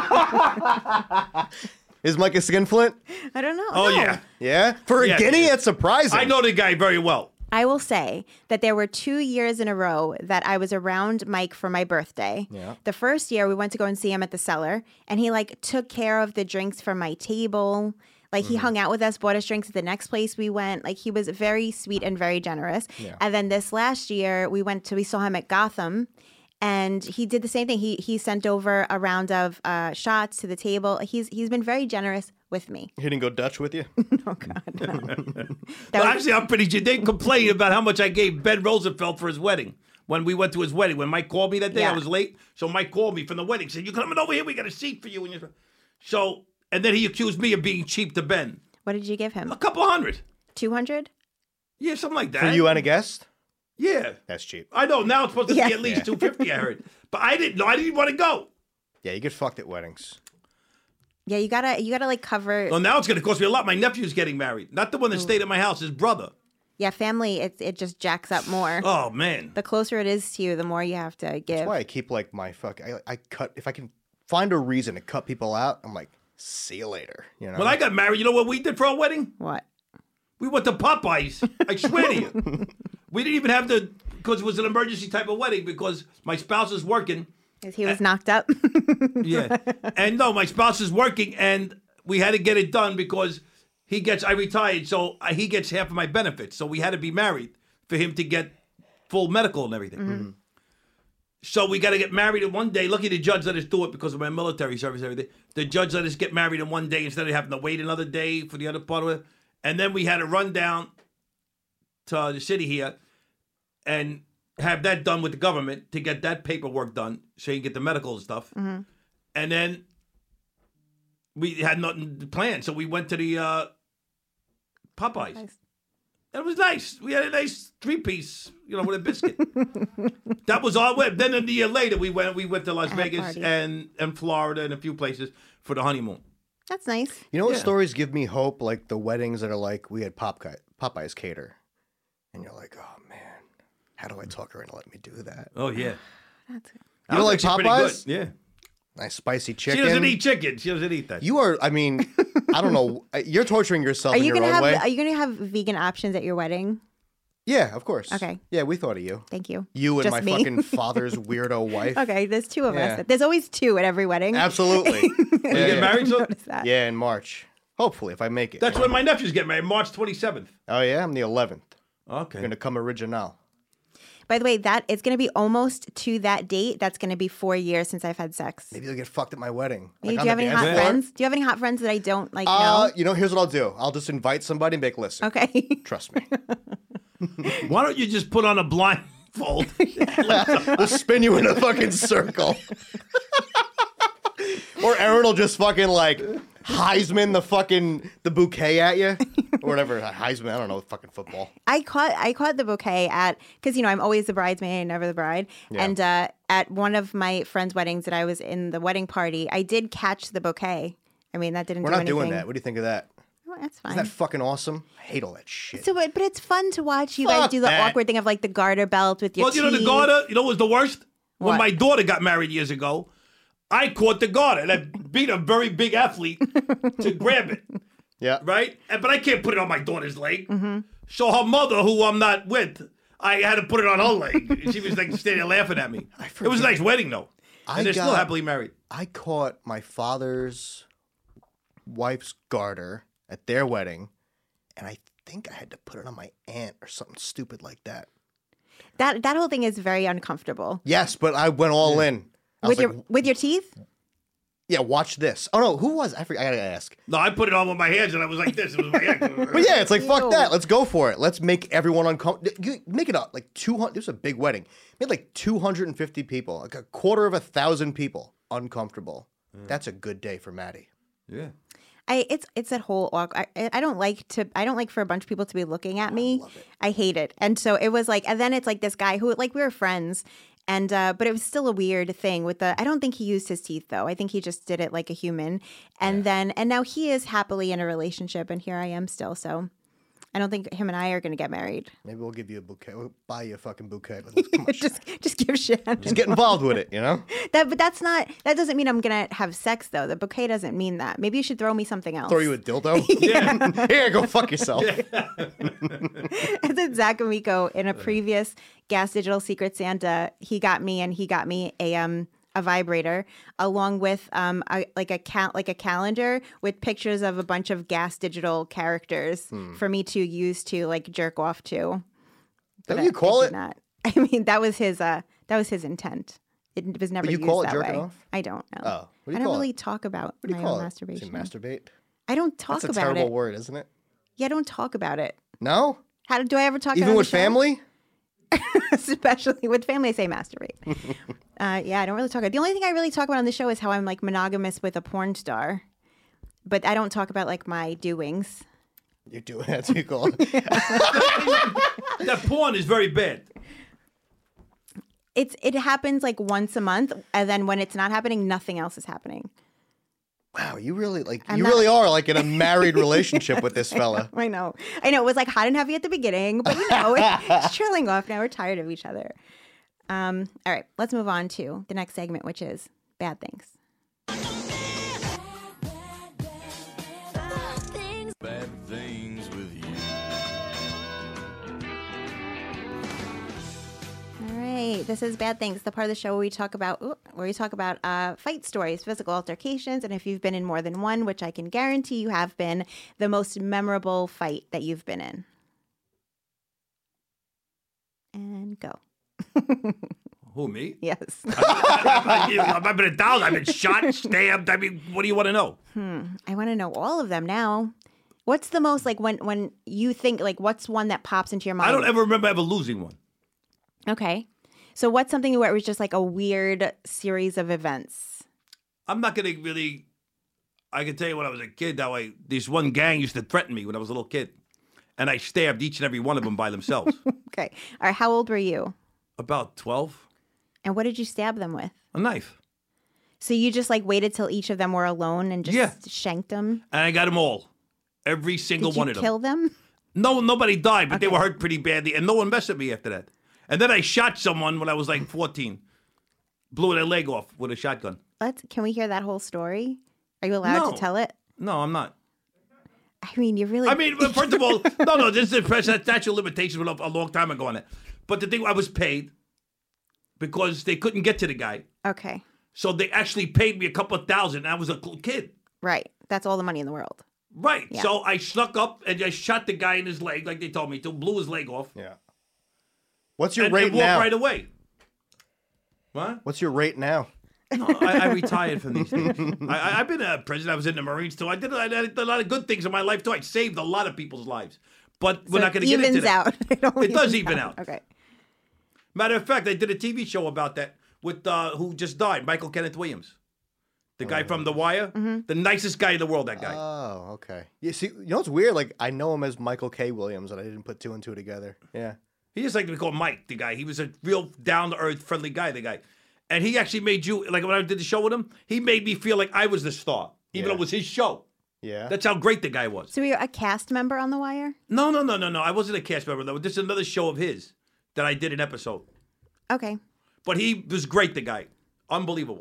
Is Mike a skinflint? I don't know. oh No. yeah, Yeah. For a Yeah. guinea, that's surprising. I know the guy very well. I will say that there were two years in a row that I was around Mike for my birthday. Yeah. The first year we went to go and see him at the cellar, and he like took care of the drinks for my table. Like he hung out with us, bought us drinks at the next place we went. Like he was very sweet and very generous. Yeah. And then this last year we went to we saw him at Gotham. And he did the same thing. He he sent over a round of uh, shots to the table. He's he's been very generous with me. He didn't go Dutch with you? Oh God, no. That Well, was- actually, I'm pretty sure they complained about how much I gave Ben Roosevelt for his wedding. When we went to his wedding, when Mike called me that day, I Yeah. was late. So Mike called me from the wedding, said, "You coming over here? We got a seat for you." And you so, and then he accused me of being cheap to Ben. What did you give him? A couple hundred, Two hundred? yeah, something like that. For you and a guest? yeah. That's cheap. I know now it's supposed to Yeah. be at least two fifty. I heard, but I didn't know. I didn't want to go. Yeah, you get fucked at weddings. Yeah, you gotta you gotta like cover. Well, now it's going to cost me a lot. My nephew's getting married, not the one that stayed at my house. His brother. Yeah, family. It it just jacks up more. Oh man. The closer it is to you, the more you have to give. That's why I keep like my fuck. I, I cut if I can find a reason to cut people out. I'm like, see you later. You know. When I got married, you know what we did for our wedding? What? We went to Popeyes. I swear to you. We didn't even have to, because it was an emergency type of wedding, because my spouse is working. 'Cause he was knocked up. Yeah. And no, my spouse is working, and we had to get it done because he gets, I retired, so I- he gets half of my benefits. So we had to be married for him to get full medical and everything. Mm-hmm. So we got to get married in one day. Lucky the judge let us do it because of my military service and everything. The judge let us get married in one day instead of having to wait another day for the other part of it. And then we had to run down to the city here and have that done with the government to get that paperwork done so you can get the medical and stuff. Mm-hmm. And then we had nothing planned, so we went to the uh, Popeyes. Nice. And it was nice. We had a nice three-piece, you know, with a biscuit. That was our way. Then a year later, we went we went to Las At a Vegas party. and, and Florida and a few places for the honeymoon. That's nice. You know what Yeah. stories give me hope? Like the weddings that are like we had Popeye, Popeyes cater, and you're like, oh man, how do I talk her into letting me do that? Oh, yeah. That's good. That You don't was like actually pretty Popeyes? good. Yeah. Nice spicy chicken. She doesn't eat chicken. She doesn't eat that. You are. I mean, I don't know. You're torturing yourself Are in you your gonna own have way. Are you gonna have vegan options at your wedding? Yeah, of course. Okay. Yeah, we thought of you. Thank you. You and Just my me. fucking father's weirdo wife. Okay, there's two of Yeah. us. There's always two at every wedding. Absolutely. You yeah, get yeah. married, so? Notice that. Yeah, in March. Hopefully, if I make it. That's when my nephews get married, March twenty-seventh. Oh, yeah? I'm the eleventh. Okay. I'm going to come original. By the way, that it's going to be almost to that date. That's going to be four years since I've had sex. Maybe they'll get fucked at my wedding. Maybe, Like, do you on have the any dance hot floor. friends? Do you have any hot friends that I don't like Uh, know? you know, here's what I'll do. I'll just invite somebody and make listen. Okay. Trust me. Why don't you just put on a blindfold? They'll spin you in a fucking circle. Or Aaron will just fucking like Heisman the fucking the bouquet at you. Or whatever. Heisman, I don't know, fucking football. I caught I caught the bouquet at because you know I'm always the bridesmaid, never the bride. Yeah. And uh, at one of my friends' weddings that I was in the wedding party, I did catch the bouquet. I mean that didn't. We're do not anything. doing that. What do you think of that? Well, that's fine. Isn't that fucking awesome? I hate all that shit. so, but, but it's fun to watch you guys Fuck do the that. awkward thing of like the garter belt with your. Well, you know the teeth. garter. You know what was the worst? When What? my daughter got married years ago, I caught the garter and I beat a very big athlete to grab it. Yeah. Right? And, but I can't put it on my daughter's leg. Mm-hmm. So her mother, who I'm not with, I had to put it on her leg. She was like standing there laughing at me. It was a nice wedding though. I And they're still got- happily married. I caught my father's wife's garter at their wedding, and I think I had to put it on my aunt or something stupid like that. That that whole thing is very uncomfortable. Yes, but I went all in. I With was your like, with your teeth? yeah, watch this. Oh no, who was? I forgot. I gotta ask. No, I put it on with my hands and I was like this. It was my ex. But yeah, it's like fuck Ew. that. Let's go for it. Let's make everyone uncomfortable. Make it up like two hundred. It was a big wedding. We had like two hundred and fifty people, like a quarter of a thousand people, uncomfortable. That's a good day for Maddie. Yeah. I it's it's that whole awkward. I, I don't like to I don't like for a bunch of people to be looking at me. I hate it. And so it was like, and then it's like this guy who like we were friends, and uh, but it was still a weird thing with the. I don't think he used his teeth though. I think he just did it like a human. And then and now he is happily in a relationship, and here I am still. So I don't think him and I are going to get married. Maybe we'll give you a bouquet. We'll buy you a fucking bouquet. Let's, come on, just just give Shannon. just get involved with it, you know? That, but that's not. That doesn't mean I'm gonna have sex though. The bouquet doesn't mean that. Maybe you should throw me something else. Throw you a dildo? Yeah. Here, go fuck yourself. I said Zach Amico in a previous Gas Digital Secret Santa. He got me, and he got me a um a vibrator along with um a, like a cal- like a calendar with pictures of a bunch of Gas Digital characters Hmm. for me to use to like jerk off to. What I- do you call I it? did not. I mean, that was his uh that was his intent. It was never you used call it that jerking way. off? I don't know. Oh, what do you I don't call it? really talk about What do my you call own it? masturbation. Does he masturbate? I don't talk That's a about terrible it. word, isn't it? Yeah, I don't talk about it. No? How do I ever talk about it Even on the with show? family? Especially with family, I say masturbate. uh, yeah, I don't really talk about. The only thing I really talk about on the show is how I'm like monogamous with a porn star, but I don't talk about like my doings. You do it. That's what you call it. That porn is very bad. It's it happens like once a month, and then when it's not happening, nothing else is happening. Wow, you really like I'm you not- really are like in a married relationship with this fella. I know, I know. It was like hot and heavy at the beginning, but you know, it, it's trailing off now. We're tired of each other. Um, all right, let's move on to the next segment, which is bad things. Bad things with you. All right, this is Bad Things, the part of the show where we talk about ooh, where we talk about uh, fight stories, physical altercations, and if you've been in more than one, which I can guarantee you have been, the most memorable fight that you've been in. And go. Who, me? Yes. I've been down. I've been shot, stabbed. I mean, what do you want to know? I want to know all of them now. What's the most like when when you think like what's one that pops into your mind? I don't ever remember ever losing one. Okay. So what's something where it was just like a weird series of events? I'm not gonna really. I can tell you when I was a kid that way. This one gang used to threaten me when I was a little kid, and I stabbed each and every one of them by themselves. Okay. All right. How old were you? About twelve. And what did you stab them with? A knife. So you just like waited till each of them were alone and just Yeah. shanked them? And I got them all. Every single Did you one of them. kill them? No, nobody died, but they were hurt pretty badly, and no one messed with me after that. And then I shot someone when I was like fourteen. Blew their leg off with a shotgun. Let's. Can we hear that whole story? Are you allowed No. to tell it? No, I'm not. I mean, you really. I mean, well, first of all, no, no, this is the statute of limitations went up a long time ago on it. But the thing, I was paid because they couldn't get to the guy. Okay. So they actually paid me a couple of thousand. I was a little kid. Right. That's all the money in the world. Right. Yeah. So I snuck up and I shot the guy in his leg, like they told me to, blew his leg off. Yeah. What's your and, rate and walked now? right away. What? What's your rate now? No, I, I retired from these things. I, I, I've been a president. I was in the Marines too. I did, I did a lot of good things in my life too. I saved a lot of people's lives. But we're So not going it to get into evens that. out. It, all It does evens even out. Okay. Matter of fact, I did a T V show about that with uh, who just died, Michael Kenneth Williams, the guy from The Wire, Mm-hmm. the nicest guy in the world. That guy. Oh, okay. You see, you know what's weird? Like I know him as Michael K. Williams, and I didn't put two and two together. Yeah. He just liked to be called Mike, the guy. He was a real down to earth, friendly guy. The guy, and he actually made you like when I did the show with him. He made me feel like I was the star, even Yeah. though it was his show. Yeah. That's how great the guy was. So you're a cast member on The Wire? No, no, no, no, no. I wasn't a cast member though. This is another show of his that I did an episode. Okay. But he was great. The guy, unbelievable.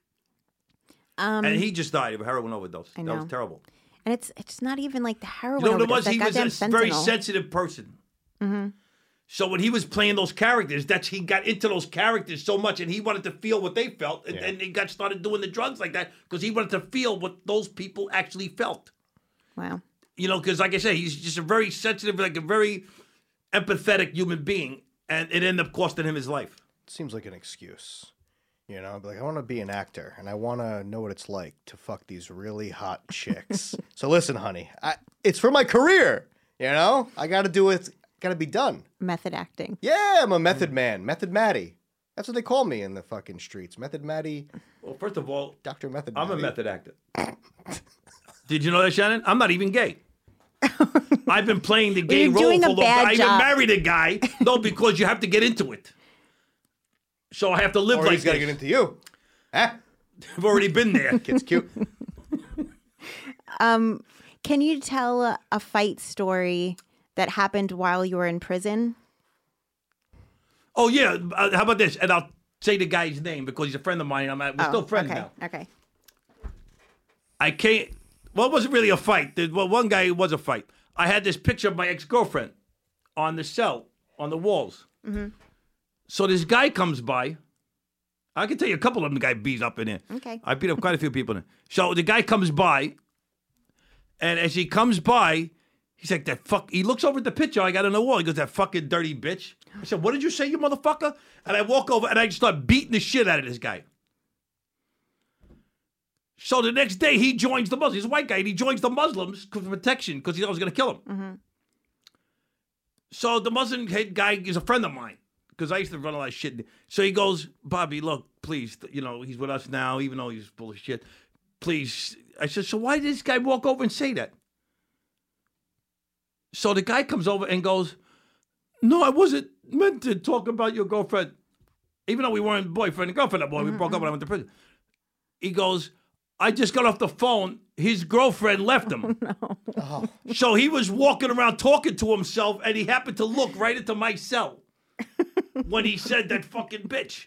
Um, And he just died of a heroin overdose. I That was know. terrible. and it's it's not even like the heroin. You know what it overdose, was? that He was goddamn a very fentanyl. sensitive person. Mm-hmm. So when he was playing those characters, that's he got into those characters so much, and he wanted to feel what they felt, and, Yeah. and he got started doing the drugs like that because he wanted to feel what those people actually felt. Wow. You know, because like I said, he's just a very sensitive, like a very empathetic human being, and it ended up costing him his life. Seems like an excuse. You know, like I want to be an actor and I want to know what it's like to fuck these really hot chicks. So listen, honey, I, it's for my career. You know, I got to do it. Got to be done. Method acting. Yeah, I'm a method man, Method Matty. That's what they call me in the fucking streets, Method Matty, Well, first of all, Doctor Method. I'm a Matty. method actor. Did you know that, Shannon? I'm not even gay. I've been playing the gay You're role doing for a a long bad time. I even job. married a guy. No, because you have to get into it. So I have to live Or like he's got to this. get into you. Huh? I've already been there. Kid's cute. Can you tell a, a fight story that happened while you were in prison? Oh, yeah. Uh, how about this? And I'll say the guy's name because he's a friend of mine. I'm at, we're still friends Oh, okay. now. Okay. I can't. Well, it wasn't really a fight. There, well, one guy it was a fight. I had this picture of my ex-girlfriend on the cell, on the walls. Mm-hmm. So this guy comes by. I can tell you a couple of them guy beat up in there. Okay. I beat up quite a few people in there. So the guy comes by, and as he comes by, he's like, that fuck. He looks over at the picture I got on the wall. He goes, that fucking dirty bitch. I said, what did you say, you motherfucker? And I walk over and I just start beating the shit out of this guy. So the next day he joins the Muslims. He's a white guy and he joins the Muslims for protection because he thought I was going to kill him. Mm-hmm. So the Muslim head guy is a friend of mine because I used to run a lot of shit. So he goes, Bobby, look, please, you know, he's with us now, even though he's full of shit. Please. I said, so why did this guy walk over and say that? So the guy comes over and goes, no, I wasn't meant to talk about your girlfriend. Even though we weren't boyfriend and girlfriend, that boy, we broke up when I went to prison. He goes, I just got off the phone. His girlfriend left him. Oh. So he was walking around talking to himself, and he happened to look right into my cell when he said that fucking bitch.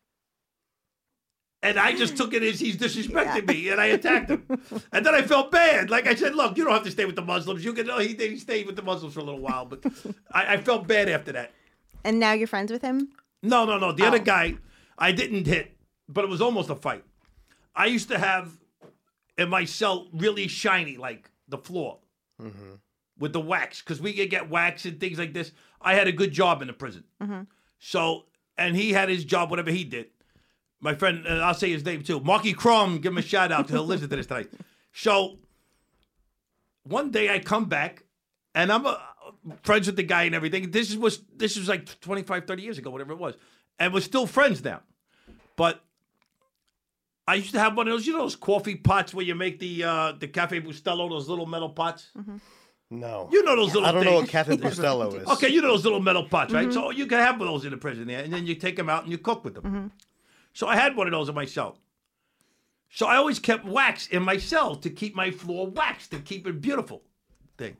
And I just took it as he's disrespecting me, and I attacked him. And then I felt bad. Like I said, look, you don't have to stay with the Muslims. You can. Oh, he, he stayed with the Muslims for a little while, but I, I felt bad after that. And now you're friends with him? No, no, no. The Oh. other guy, I didn't hit, but it was almost a fight. I used to have in my cell really shiny, like the floor, with the wax, because we could get wax and things like this. I had a good job in the prison. So, and he had his job, whatever he did. My friend, uh, I'll say his name too, Marky Crum, give him a shout out. He'll listen to this tonight. So, one day I come back, and I'm uh, friends with the guy and everything. This was this was like twenty-five, thirty years ago, whatever it was. And we're still friends now. But I used to have one of those, you know, those coffee pots where you make the uh, the Cafe Bustelo, those little metal pots. No. You know those little I don't things. know what Cafe Bustelo is. Okay, you know those little metal pots, right? So you can have one of those in the prison there, and then you take them out and you cook with them. So I had one of those in my cell. So I always kept wax in my cell to keep my floor waxed, to keep it beautiful thing.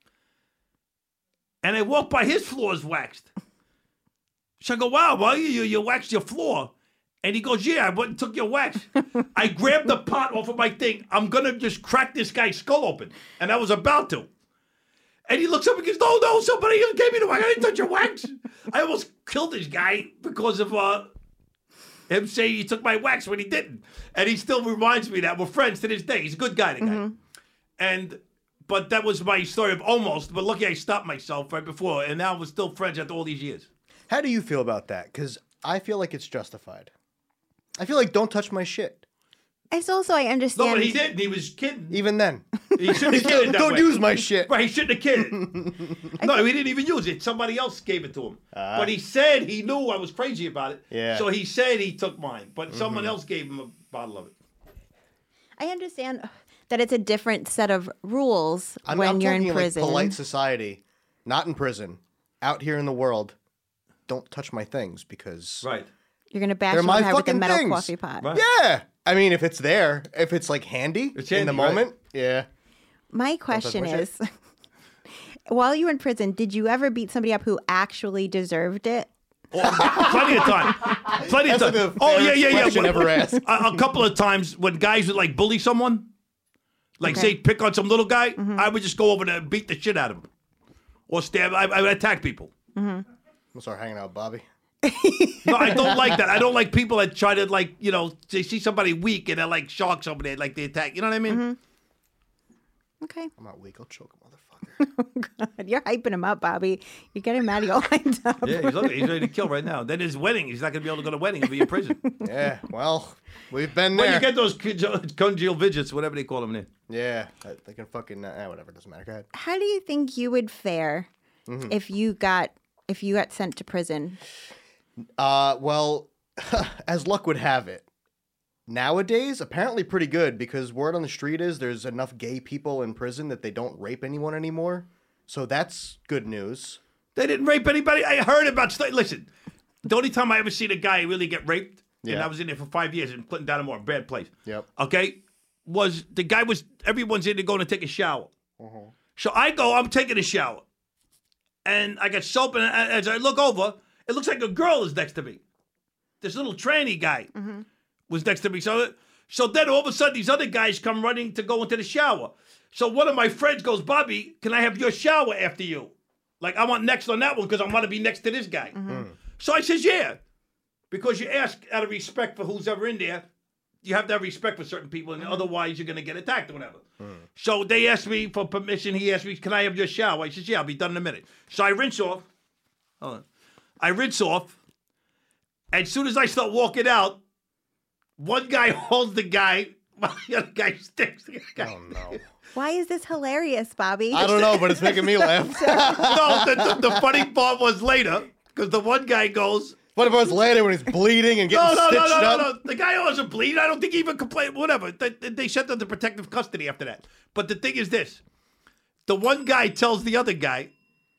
And I walked by his floor is waxed. So I go, wow, well, you, you, you waxed your floor. And he goes, yeah, I went and took your wax. I grabbed the pot off of my thing. I'm going to just crack this guy's skull open. And I was about to. And he looks up and goes, no, no, somebody else gave me the wax. I didn't touch your wax. I almost killed this guy because of uh, him saying he took my wax when he didn't. And he still reminds me that we're friends to this day. He's a good guy, the guy. Mm-hmm. And, but that was my story of almost. But lucky I stopped myself right before. And now we're still friends after all these years. How do you feel about that? Because I feel like it's justified. I feel like don't touch my shit. It's also, I understand. No, but he didn't. He was kidding. Even then. He shouldn't have kidded that Don't way. use my shit. Right, he shouldn't have kidded. No, he didn't even use it. Somebody else gave it to him. Uh, but he said he knew I was crazy about it. Yeah. So he said he took mine. But mm-hmm. someone else gave him a bottle of it. I understand that it's a different set of rules I'm, when I'm you're talking in prison. Like polite society, not in prison, out here in the world. Don't touch my things because right. You're gonna bash They're him my in the head with a fucking metal things. coffee pot. Right. Yeah. I mean, if it's there, if it's like handy, it's handy in the moment, right. yeah. My question my is, while you were in prison, did you ever beat somebody up who actually deserved it? Oh, plenty of time. Plenty That's of time. like the Oh yeah, yeah, yeah. question ever asked. A, a couple of times when guys would like bully someone, like Okay. say pick on some little guy, Mm-hmm. I would just go over there and beat the shit out of him, or stab. I, I would attack people. Mm-hmm. We'll start hanging out with Bobby. No, I don't like that. I don't like people that try to like, you know, they see somebody weak and they're like sharks over there, like they attack. You know what I mean? Mm-hmm. Okay. I'm not weak. I'll choke a motherfucker. Oh, God. You're hyping him up, Bobby. You're getting Maddie all lined up. Yeah, he's, looking, he's ready to kill right now. Then his wedding, he's not going to be able to go to the wedding. He'll be in prison. Yeah, well, we've been When there. you get those conge- congeal vigits, whatever they call them there. Yeah, they can fucking, uh, whatever, doesn't matter. Go ahead. How do you think you would fare Mm-hmm. if you got if you got sent to prison? Uh, well, as luck would have it, nowadays, apparently pretty good because word on the street is there's enough gay people in prison that they don't rape anyone anymore. So that's good news. They didn't rape anybody. I heard about stuff. Listen, the only time I ever seen a guy really get raped, and Yeah. I was in there for five years in Clinton Dynamore, a bad place. Yep. Okay, was the guy was everyone's in there going to take a shower. So I go, I'm taking a shower, and I got soap, and as I look over, it looks like a girl is next to me. This little tranny guy was next to me. So, so then all of a sudden, these other guys come running to go into the shower. So one of my friends goes, Bobby, can I have your shower after you? Like, I want next on that one because I want to be next to this guy. So I says, yeah. Because you ask out of respect for who's ever in there, you have to have respect for certain people, and otherwise you're going to get attacked or whatever. So they asked me for permission. He asked me, can I have your shower? I says, yeah, I'll be done in a minute. So I rinse off. Hold on. I rinse off. And as soon as I start walking out, one guy holds the guy, while the other guy sticks the guy. Oh, no. Why is this hilarious, Bobby? I don't know, but it's making me laugh. No, the, the, the funny part was later, because the one guy goes, What if it was later when he's bleeding and no, getting no, no, stitched no, no, up? no. The guy wasn't bleeding. I don't think he even complained. Whatever. They, they sent him to protective custody after that. But the thing is this. The one guy tells the other guy,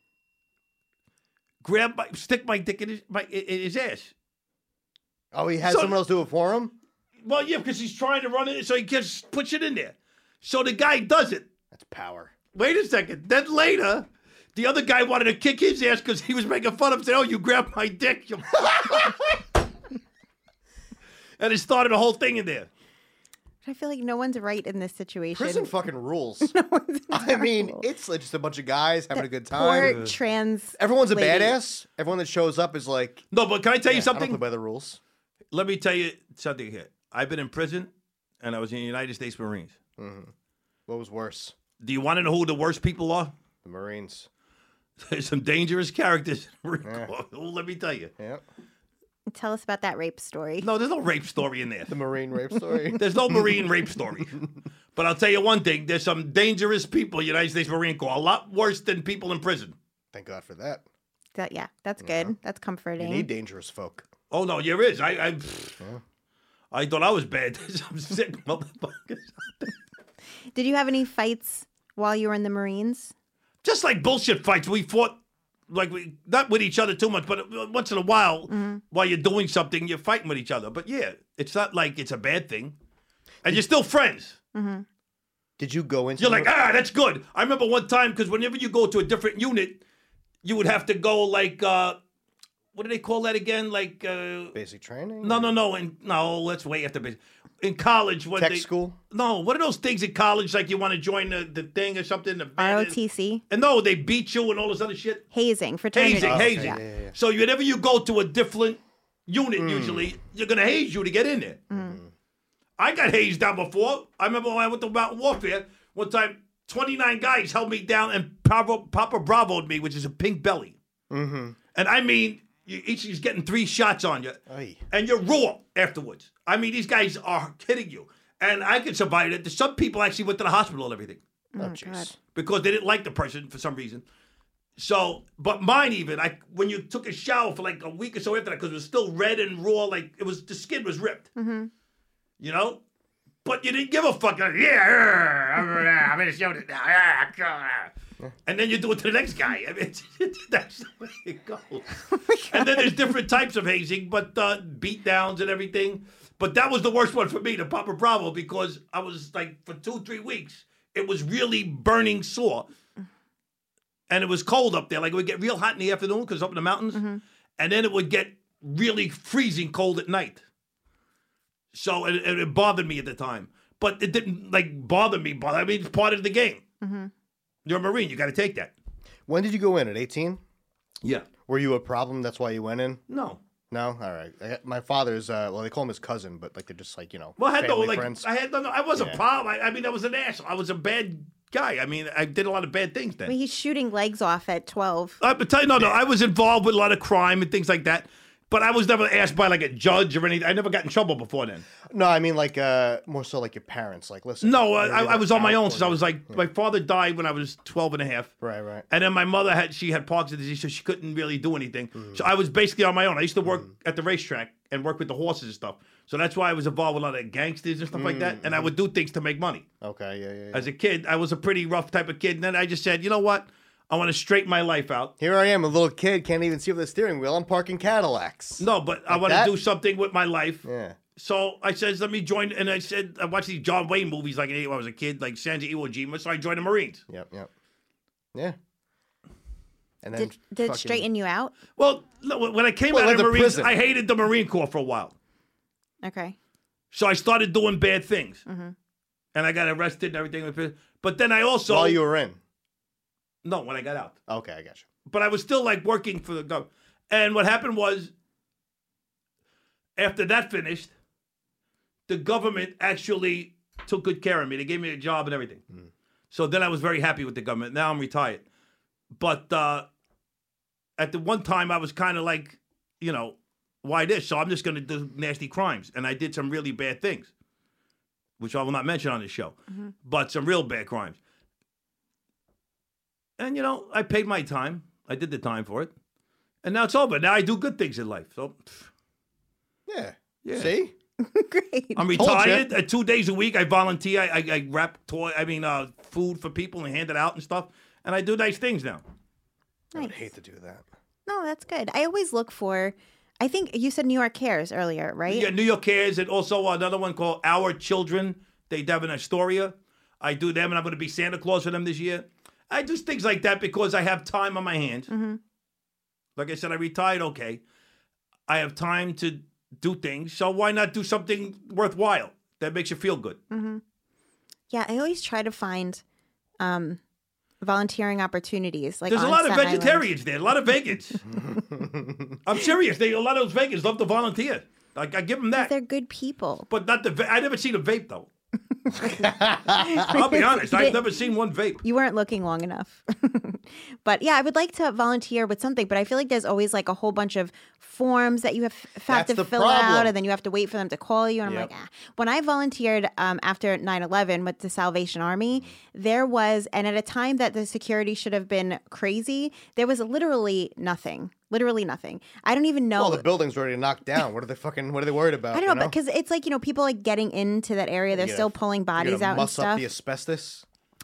grab my, stick my dick in his, my, in his ass. Oh, he had So- someone else do it for him? Well, yeah, because he's trying to run it, so he just puts it in there. So the guy does it. That's power. Wait a second. Then later, the other guy wanted to kick his ass because he was making fun of him, saying, oh, you grabbed my dick. you-" And it started a whole thing in there. I feel like no one's right in this situation. Prison fucking rules. one's I mean, terrible. it's like just a bunch of guys having a good Poor time. trans. Everyone's a lady. badass. Everyone that shows up is like, No, but can I tell yeah, you I don't something? play by the rules. Let me tell you something here. I've been in prison, and I was in the United States Marines. What was worse? Do you want to know who the worst people are? The Marines. There's some dangerous characters. in the Marine Corps. Well, let me tell you. Yeah. Tell us about that rape story. No, there's no rape story in there. The Marine rape story. There's no Marine rape story. But I'll tell you one thing. There's some dangerous people in the United States Marine Corps. A lot worse than people in prison. Thank God for that. That- yeah, that's good. That's You comforting. need dangerous folk. Oh, no, there is. I I, I thought I was bad. Some sick motherfuckers. Did you have any fights while you were in the Marines? Just like bullshit fights. We fought, like, we not with each other too much, but once in a while, while you're doing something, you're fighting with each other. But yeah, it's not like it's a bad thing. And you're still friends. Did you go into You're the- like, ah, that's good. I remember one time, because whenever you go to a different unit, you would have to go, like, uh, what do they call that again? Like uh, Basic training? no, no, no, in, no. Let's wait after basic. In college, when Tech they, school? No, what are those things in college? Like you want to join the, the thing or something? The R O T C. And no, they beat you and all this other shit. Hazing, fraternity. Hazing, Oh, okay, hazing. yeah, yeah, yeah. So whenever you go to a different unit, Mm. usually you're gonna haze you to get in there. Mm-hmm. I got hazed down before. I remember when I went to Mountain Warfare one time. twenty-nine guys held me down and Papa, Papa Bravo'd me, which is a pink belly. Mm-hmm. And I mean, you, each is getting three shots on you, Aye. and you're raw afterwards. I mean, these guys are kidding you. And I could survive it. Some people actually went to the hospital and everything Oh, Oh, jeez. God. because they didn't like the person for some reason. So, but mine even, I when you took a shower for like a week or so after that, because it was still red and raw, like it was, the skin was ripped. Mm-hmm. You know? But you didn't give a fuck. Like, yeah, I'm going to show this now. Yeah, God. And then you do it to the next guy. I mean, that's the way it goes. And then there's different types of hazing, but uh, beat downs and everything. But that was the worst one for me, the Papa Bravo, because I was like, for two, three weeks, it was really burning sore. And it was cold up there. Like it would get real hot in the afternoon because up in the mountains. Mm-hmm. And then it would get really freezing cold at night. So it, it, it bothered me at the time. But it didn't like bother me. Bother, I mean, it's part of the game. Mm-hmm. You're a Marine. You got to take that. When did you go in? At eighteen? Yeah. Were you a problem? That's why you went in? No. No? All right. I, my father's, uh, well, they call him his cousin, but like they're just like, you know, Well, I had no, family like, friends. I had no, I was Yeah. a problem. I, I mean, I was an asshole. I was a bad guy. I mean, I did a lot of bad things then. I mean, he's shooting legs off at twelve. I but tell you, no, no, I was involved with a lot of crime and things like that. But I was never asked by like a judge or anything. I never got in trouble before then. No, I mean like uh, more so like your parents. Like, listen. No, maybe I, I like was on my out own or- since I was like, my father died when I was twelve and a half. Right, right. And then my mother had, she had Parkinson's disease, so she couldn't really do anything. So I was basically on my own. I used to work at the racetrack and work with the horses and stuff. So that's why I was involved with a lot of gangsters and stuff like that. And I would do things to make money. Okay, yeah, yeah, yeah. As a kid, I was a pretty rough type of kid. And then I just said, you know what? I want to straighten my life out. Here I am, a little kid, can't even see over the steering wheel. I'm parking Cadillacs. No, but I Like want that? to do something with my life. Yeah. So I says, let me join. And I said, I watched these John Wayne movies like when I was a kid, like Sanja Iwo Jima. So I joined the Marines. Yep, yep. Yeah. And then Did, did it fucking- straighten you out? Well, no, when I came Well, out like of the the Marines, prison. I hated the Marine Corps for a while. Okay. So I started doing bad things. Mm-hmm. And I got arrested and everything. But then I also... While you were in. No, when I got out. Okay, I got you. But I was still like working for the government. And what happened was, after that finished, the government actually took good care of me. They gave me a job and everything. So then I was very happy with the government. Now I'm retired. But uh, at the one time, I was kind of like, you know, why this? So I'm just going to do nasty crimes. And I did some really bad things, which I will not mention on this show, but some real bad crimes. And, you know, I paid my time. I did the time for it. And now it's over. Now I do good things in life. So Yeah. Yeah. See? Great. I'm Told ya. retired. Uh, two days a week, I volunteer. I, I, I wrap toy. I mean, uh, food for people and hand it out and stuff. And I do nice things now. I would Nice. hate to do that. No, that's good. I always look for. I think you said New York Cares earlier, right? Yeah, New York Cares, and also another one called Our Children. They have in Astoria. I do them, and I'm going to be Santa Claus for them this year. I do things like that because I have time on my hands. Mm-hmm. Like I said, I retired. Okay, I have time to do things. So why not do something worthwhile that makes you feel good? Mm-hmm. Yeah, I always try to find um, volunteering opportunities. Like There's a on lot of Staten Island. vegetarians there, a lot of vegans. I'm serious. They, a lot of those vegans love to volunteer. Like I give them that, They're good people. but not the. Va- I never seen a vape though. I'll be honest. I've never seen one vape. You weren't looking long enough. But yeah, I would like to volunteer with something, but I feel like there's always like a whole bunch of forms that you have, have That's to the fill out, problem. and then you have to wait for them to call you. And Yep. I'm like, ah. When I volunteered um, after nine eleven with the Salvation Army, there was, and at a time that the security should have been crazy, there was literally nothing. Literally nothing. I don't even know. Well, the building's already knocked down. What are they fucking? What are they worried about? I don't know, you know? because it's like, you know, people like getting into that area, they're You still gotta- pulling You bodies gotta out and muss up stuff. the asbestos.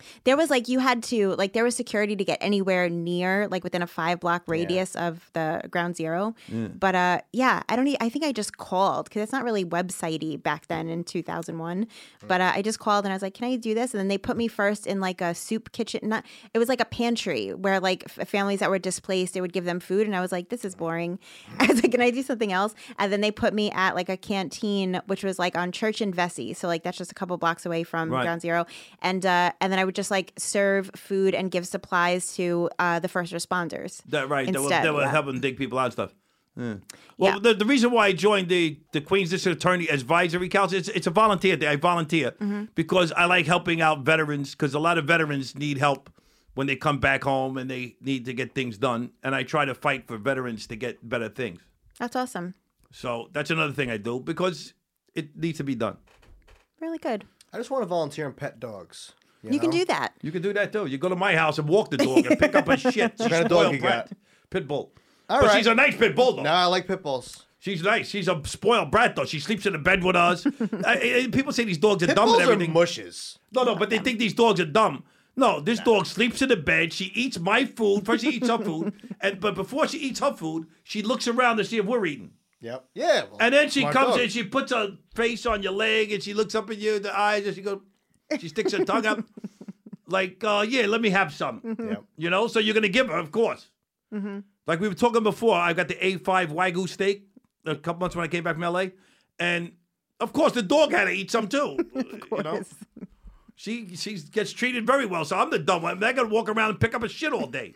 There was like you had to like there was security to get anywhere near like within a five block radius of the ground zero. But uh, yeah, I don't. E- I think I just called because it's not really websitey back then in two thousand one. But uh, I just called and I was like, "Can I do this?" And then they put me first in like a soup kitchen. Not it was like a pantry where like f- families that were displaced, they would give them food, and I was like, "This is boring." I was like, "Can I do something else?" And then they put me at like a canteen, which was like on Church and Vesey, so like that's just a couple blocks away from Right. ground zero. And uh, and then I would just like serve food and give supplies to uh, the first responders. That right. They were, Instead, they were yeah. helping dig people out and stuff. Yeah. Well, Yeah. the, the reason why I joined the, the Queens District Attorney Advisory Council, it's, it's a volunteer thing. I volunteer Mm-hmm. because I like helping out veterans because a lot of veterans need help when they come back home and they need to get things done. And I try to fight for veterans to get better things. That's awesome. So that's another thing I do because it needs to be done. Really good. I just want to volunteer and pet dogs. You, You can know? do that. You can do that too. You go to my house and walk the dog and pick up her shit. She's kind of dog spoiled you brat. got? Pit bull. All but right. she's a nice pit bull though. No, I like pit bulls. She's nice. She's a spoiled brat, though. She sleeps in the bed with us. I, I, people say these dogs are Pit dumb bulls and are everything. mushes. no, no, but they think these dogs are dumb. No, this dog sleeps in the bed. She eats my food. First, she eats her food, and but before she eats her food, she looks around to see if we're eating. Yep. Yeah. well, And then she smart comes dog. and she puts her face on your leg, and she looks up at you, the eyes, and she goes, she sticks her tongue up, like, uh, yeah, let me have some. Yep. You know, so you're gonna give her, of course. Like we were talking before, I got the A five Wagyu steak a couple months when I came back from L A, and of course the dog had to eat some too. You know, she she gets treated very well, so I'm the dumb one. I gotta walk around and pick up a shit all day.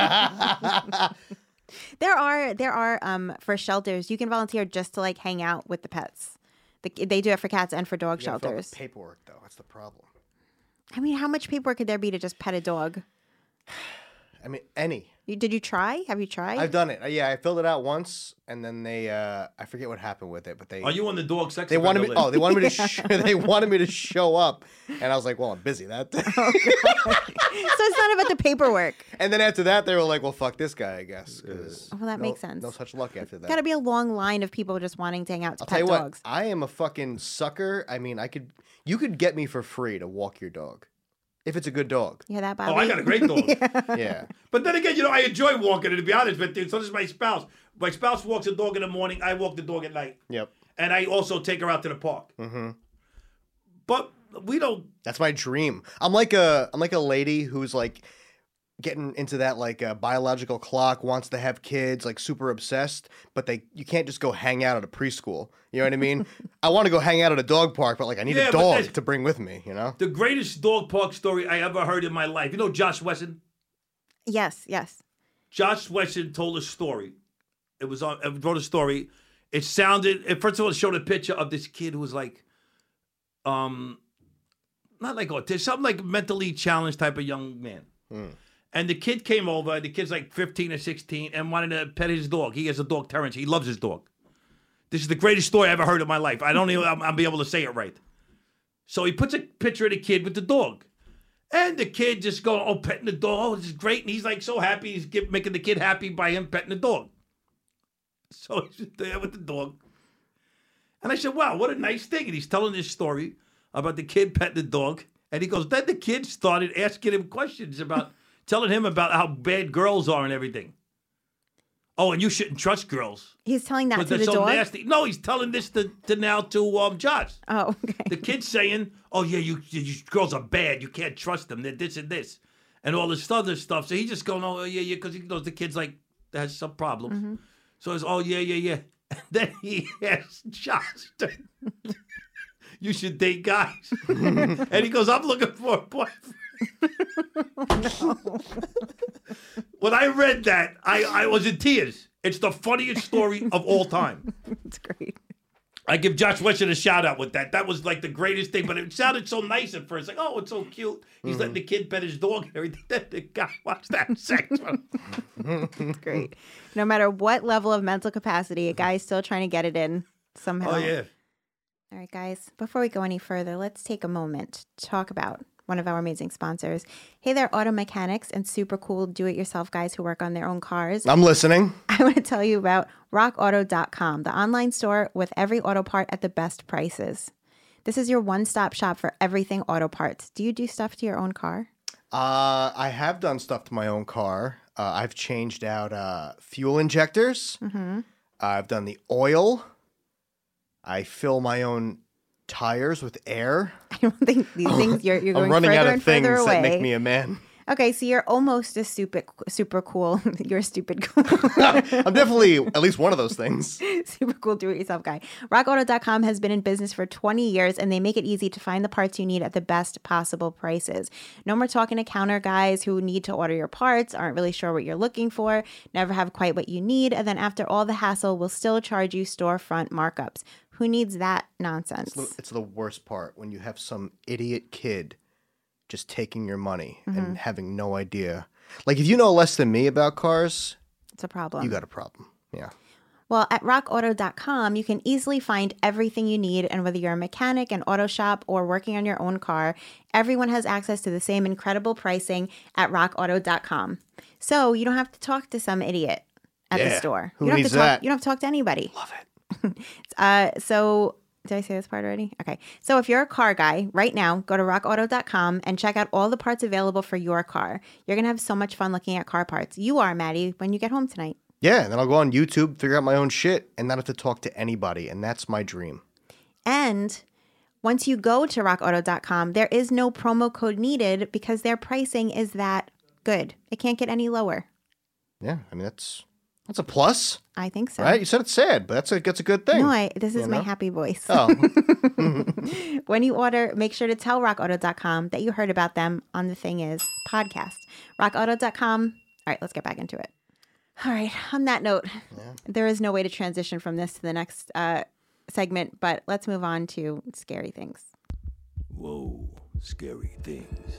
There are there are um for shelters you can volunteer just to like hang out with the pets. The, they do it for cats and for dog You gotta fill out the shelters. paperwork though. That's the problem. I mean, how much paperwork could there be to just pet a dog? I mean, any. You, did you try? Have you tried? I've done it. Uh, Yeah, I filled it out once, and then they, uh, I forget what happened with it, but they, Are you on the dog sex? they wanted me. offender Oh, list? they wanted me to. Sh- they wanted me to show up, and I was like, "Well, I'm busy that day." So it's not about the paperwork. And then after that, they were like, "Well, fuck this guy, I guess." 'cause Well, that no- makes sense. No such luck after that. Got to be a long line of people just wanting to hang out to I'll tell pet you dogs. what. I am a fucking sucker. I mean, I could. You could get me for free to walk your dog, if it's a good dog. Yeah, that Bobby. Oh, I got a great dog. Yeah. But then again, you know, I enjoy walking it, to be honest with you. So does my spouse. My spouse walks the dog in the morning. I walk the dog at night. Yep. And I also take her out to the park. Mm-hmm. But we don't. That's my dream. I'm like a I'm like a lady who's like getting into that like uh, biological clock, wants to have kids, like super obsessed, but they you can't just go hang out at a preschool. You know what I mean? I want to go hang out at a dog park, but like I need Yeah, a but dog that's- to bring with me, you know? The greatest dog park story I ever heard in my life. You know Josh Wesson? Yes, yes. Josh Wesson told a story. It was on. It wrote a story. It sounded. It, first of all, it showed a picture of this kid who was like, um, not like autistic, something like mentally challenged type of young man. And the kid came over. The kid's like fifteen or sixteen and wanted to pet his dog. He has a dog, Terrence. He loves his dog. This is the greatest story I ever heard in my life. I don't even. I'll, I'll be able to say it right. So he puts a picture of the kid with the dog. And the kid just going, oh, petting the dog. Oh, this is great. And he's like so happy. He's get, making the kid happy by him petting the dog. So he's just there with the dog. And I said, wow, what a nice thing. And he's telling this story about the kid petting the dog. And he goes, then the kid started asking him questions about, telling him about how bad girls are and everything. Oh, and you shouldn't trust girls. He's telling that Because to they're the so dog. nasty. No, he's telling this to, to now to um, Josh. Oh, okay. The kid's saying, "Oh yeah, you, you, you girls are bad. You can't trust them. They're this and this, and all this other stuff." So he's just going, "Oh yeah, yeah," because he knows the kid's like has some problems. Mm-hmm. So he's, "Oh yeah, yeah, yeah." And then he asks Josh, "You should date guys," and he goes, "I'm looking for a boyfriend." When I read that, I, I was in tears. It's the funniest story of all time. It's great. I give Josh Wesson a shout out with that. That was like the greatest thing, but it sounded so nice at first. Like, oh, it's so cute. He's letting the kid pet his dog and everything. Then the guy, watch that sex. It's great. No matter what level of mental capacity, a guy's still trying to get it in somehow. Oh, yeah. All right, guys, before we go any further, let's take a moment to talk about one of our amazing sponsors. Hey there, auto mechanics and super cool do-it-yourself guys who work on their own cars. I'm listening. I want to tell you about rock auto dot com, the online store with every auto part at the best prices. This is your one-stop shop for everything auto parts. Do you do stuff to your own car? Uh, I have done stuff to my own car. Uh, I've changed out uh, fuel injectors. Mm-hmm. I've done the oil. I fill my own tires with air. I don't think these things you're you're going I'm running further out of and things further away. that make me a man. Okay, so you're almost a super super cool. You're a stupid cool. I'm definitely at least one of those things. Super cool do-it-yourself guy. rock auto dot com has been in business for twenty years, and they make it easy to find the parts you need at the best possible prices. No more talking to counter guys who need to order your parts, aren't really sure what you're looking for, never have quite what you need, and then after all the hassle, will still charge you storefront markups. Who needs that nonsense? It's the, it's the worst part when you have some idiot kid just taking your money Mm-hmm. and having no idea. Like, if you know less than me about cars, It's a problem. you got a problem. Yeah. Well, at rock auto dot com, you can easily find everything you need. And whether you're a mechanic, an auto shop, or working on your own car, everyone has access to the same incredible pricing at rock auto dot com. So you don't have to talk to some idiot at the Yeah. store. Who you don't needs have to talk, that? You don't have to talk to anybody. Love it. Uh, so did I say this part already? Okay. So if you're a car guy, right now, go to rock auto dot com and check out all the parts available for your car. You're going to have so much fun looking at car parts. You are, Maddie, when you get home tonight. Yeah, and then I'll go on YouTube, figure out my own shit, and not have to talk to anybody. And that's my dream. And once you go to rock auto dot com, there is no promo code needed because their pricing is that good. It can't get any lower. Yeah, I mean, that's that's a plus, I think so. right? You said it's sad, but that's a, that's a good thing. No, I, this is you my know? happy voice. Oh, When you order, make sure to tell rock auto dot com that you heard about them on The Thing Is podcast. rock auto dot com. All right, let's get back into it. All right, on that note, there is no way to transition from this to the next uh, segment, but let's move on to scary things. Whoa, scary things.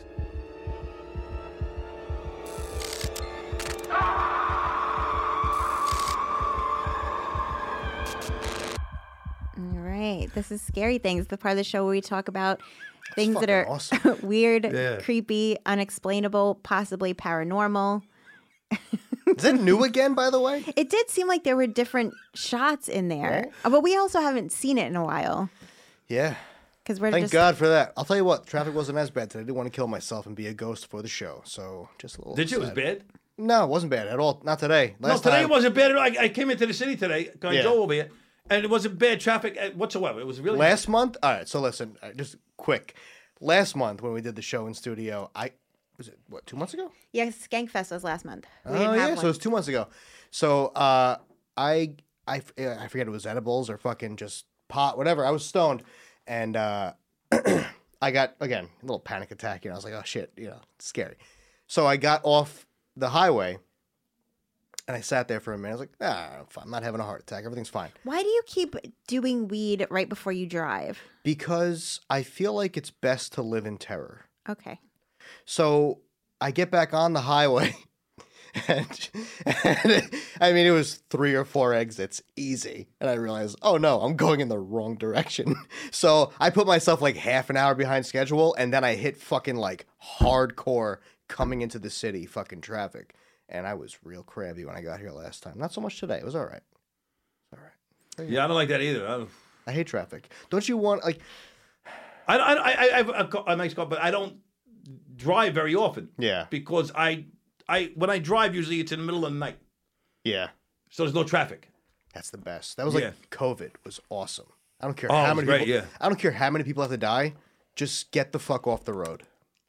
All right, this is Scary Things, the part of the show where we talk about things that are fucking awesome. weird, Yeah. creepy, unexplainable, possibly paranormal. is it new again, by the way? It did seem like there were different shots in there, Uh, but we also haven't seen it in a while Yeah. because we're Thank just God for that. I'll tell you what, traffic wasn't as bad today. I didn't want to kill myself and be a ghost for the show, so just a little. Did you? It was sad. bad? No, it wasn't bad at all. Not today. No, Last today time, it wasn't bad at all. I, I came into the city today, got Yeah. Joe over here, and it wasn't bad traffic uh, whatsoever. It was really Last month, all right. So listen, uh, just quick. Last month when we did the show in studio, I was it what two months ago? yeah. Skankfest was last month. We Oh didn't yeah, have so it one. was two months ago. So uh, I I f- uh, I forget it was edibles or fucking just pot, whatever. I was stoned, and uh, I got again a little panic attack. You know, I was like, oh shit, you know, it's scary. So I got off the highway, and I sat there for a minute. I was like, ah, I'm fine. I'm not having a heart attack. Everything's fine. Why do you keep doing weed right before you drive? Because I feel like it's best to live in terror. Okay. So I get back on the highway, and, and I mean, it was three or four exits, easy. And I realized, oh no, I'm going in the wrong direction. So I put myself like half an hour behind schedule, and then I hit fucking like hardcore coming into the city fucking traffic. And I was real crabby when I got here last time. Not so much today. It was all right. All right. Yeah, I don't like that either. I, don't, I hate traffic. Don't you want like? I, I, I, I have a, ca- a nice car, but I don't drive very often. Yeah. Because I, I when I drive, usually it's in the middle of the night, Yeah. so there's no traffic. That's the best. That was like Yeah. COVID was awesome. I don't care Oh, it how was many great, people. yeah. I don't care how many people have to die. Just get the fuck off the road.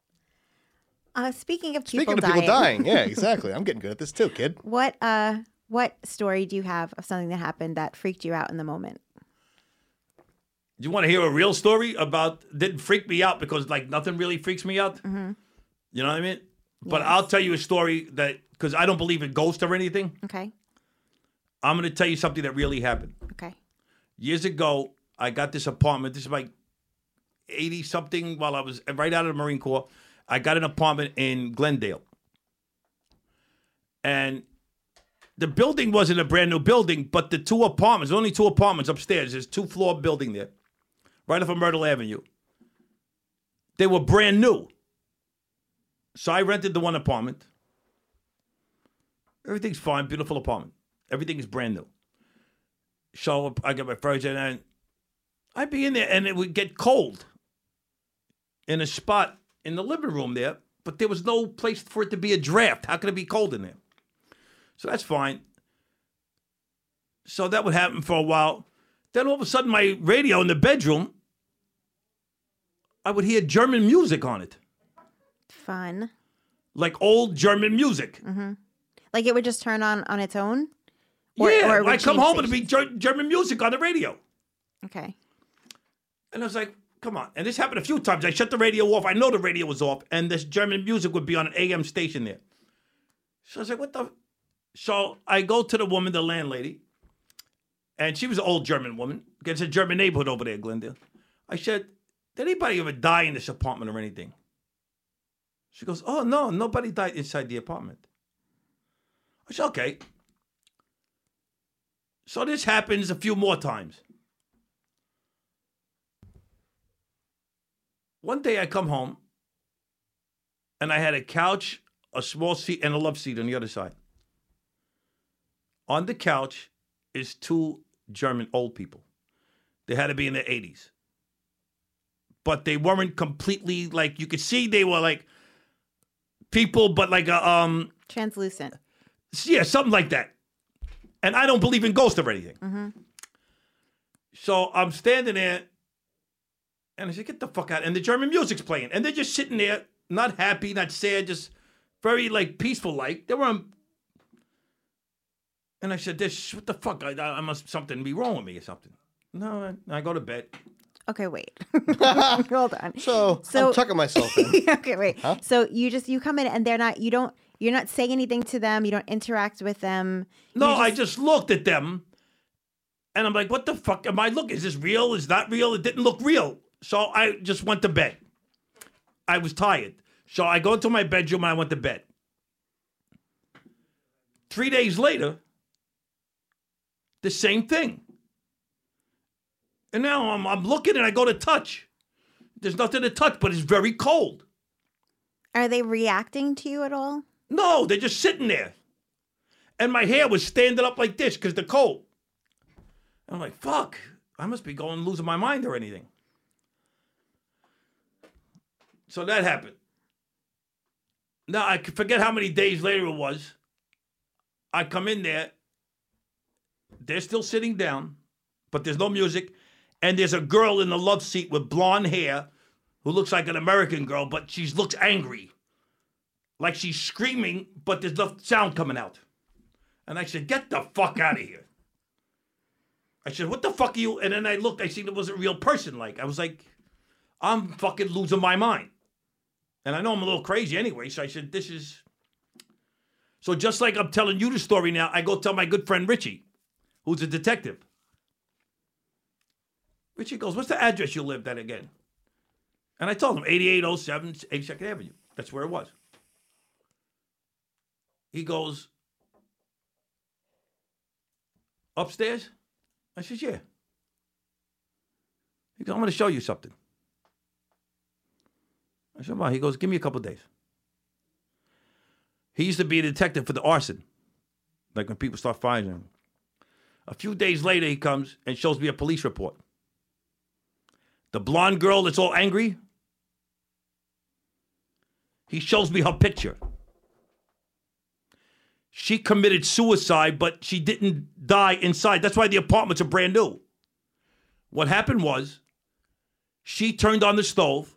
Uh, speaking of Speaking people of people dying, dying, yeah, exactly. I'm getting good at this too, kid. what uh, what story do you have of something that happened that freaked you out in the moment? Do you want to hear a real story about didn't freak me out because like nothing really freaks me out? Mm-hmm. You know what I mean? But Yes. I'll tell you a story that because I don't believe in ghosts or anything. Okay. I'm going to tell you something that really happened. Okay. Years ago, I got this apartment. This is like eighty something while I was right out of the Marine Corps. I got an apartment in Glendale. And the building wasn't a brand new building, but the two apartments, only two apartments upstairs. There's two floor building there, right off of Myrtle Avenue. They were brand new. So I rented the one apartment. Everything's fine, beautiful apartment. Everything is brand new. So I got my furniture and I'd be in there and it would get cold in a spot in the living room there but there was no place for it to be a draft. How could it be cold in there? So that's fine. So that would happen for a while. Then all of a sudden, my radio in the bedroom, I would hear German music on it. Fun. Like old German music. Mm-hmm. Like it would just turn on on its own? Or, yeah, or it would I come change home and stations? it'd be ger- German music on the radio. Okay. And I was like, come on. And this happened a few times. I shut the radio off. I know the radio was off. And this German music would be on an A M station there. So I was like, what the? So I go to the woman, the landlady. And she was an old German woman. It's a German neighborhood over there, Glendale. I said, did anybody ever die in this apartment or anything? She goes, oh, no, nobody died inside the apartment. I said, okay. So this happens a few more times. One day I come home, and I had a couch, a small seat, and a love seat on the other side. On the couch is two German old people. They had to be in their eighties. But they weren't completely, like, you could see they were, like, people, but like a, um... Translucent. Yeah, something like that. And I don't believe in ghosts or anything. Mm-hmm. So I'm standing there, and I said, get the fuck out. And the German music's playing. And they're just sitting there, not happy, not sad, just very, like, peaceful-like. They were on... And I said, this, what the fuck? I, I must something be wrong with me or something. No, I, I go to bed. Okay, wait. Hold on. So, So- I'm tucking myself in. Okay, wait. So you just you come in and they're not you don't you're not saying anything to them, you don't interact with them. No, You I just looked at them, and I'm like, what the fuck am I looking? Is this real? Is that real? It didn't look real. So I just went to bed. I was tired. So I go into my bedroom and I went to bed. Three days later, the same thing. And now I'm, I'm looking and I go to touch. There's nothing to touch, but it's very cold. Are they reacting to you at all? No, they're just sitting there. And my hair was standing up like this because the cold. And I'm like, fuck, I must be going losing my mind or anything. So that happened. Now, I forget how many days later it was. I come in there. They're still sitting down, but there's no music. And there's a girl in the love seat with blonde hair who looks like an American girl, but she looks angry. Like she's screaming, but there's no sound coming out. And I said, get the fuck out of here. I said, what the fuck are you? And then I looked, I seen it was a real person. Like, I was like, I'm fucking losing my mind. And I know I'm a little crazy anyway, so I said, this is... So just like I'm telling you the story now, I go tell my good friend Richie, who's a detective. Richie goes, what's the address you lived at again? And I told him, eighty-eight oh seven eighty-second Avenue. That's where it was. He goes, upstairs? I said, yeah. He goes, I'm going to show you something. I said, well, he goes, give me a couple of days. He used to be a detective for the arson. Like when people start firing him. A few days later, he comes and shows me a police report. The blonde girl that's all angry, he shows me her picture. She committed suicide, but she didn't die inside. That's why the apartments are brand new. What happened was, she turned on the stove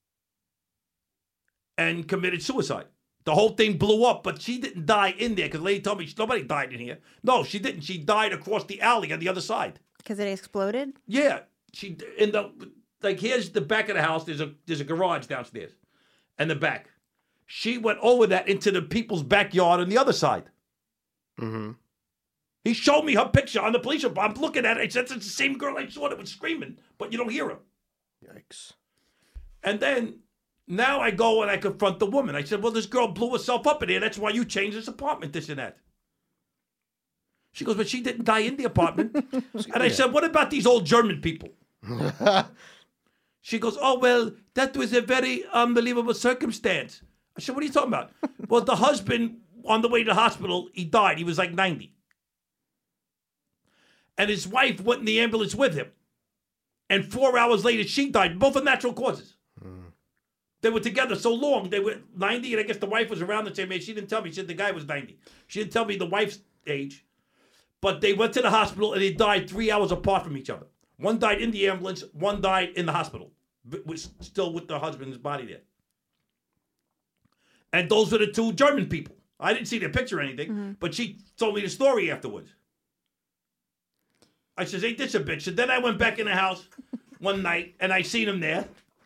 and committed suicide. The whole thing blew up, but she didn't die in there, because the lady told me nobody died in here. No, she didn't. She died across the alley on the other side. Because it exploded? Yeah. She in the like here's the back of the house. There's a there's a garage downstairs. And the back. She went over that into the people's backyard on the other side. Mm-hmm. He showed me her picture on the police report. I'm looking at it. I said, it's the same girl I saw that was screaming, but you don't hear her. Yikes. And then now I go and I confront the woman. I said, well, this girl blew herself up in here. That's why you changed this apartment, this and that. She goes, but she didn't die in the apartment. And I said, what about these old German people? She goes, oh, well, that was a very unbelievable circumstance. I said, what are you talking about? Well, the husband, on the way to the hospital, he died. He was like ninety. And his wife went in the ambulance with him. And four hours later, she died, both of natural causes. Mm. They were together so long. They were ninety, and I guess the wife was around the same age. She didn't tell me. She said the guy was ninety. She didn't tell me the wife's age. But they went to the hospital, and they died three hours apart from each other. One died in the ambulance. One died in the hospital. Was still with the husband's body there. And those were the two German people. I didn't see their picture or anything, mm-hmm. but she told me the story afterwards. I says, ain't this a bitch? So then I went back in the house one night, and I seen him there.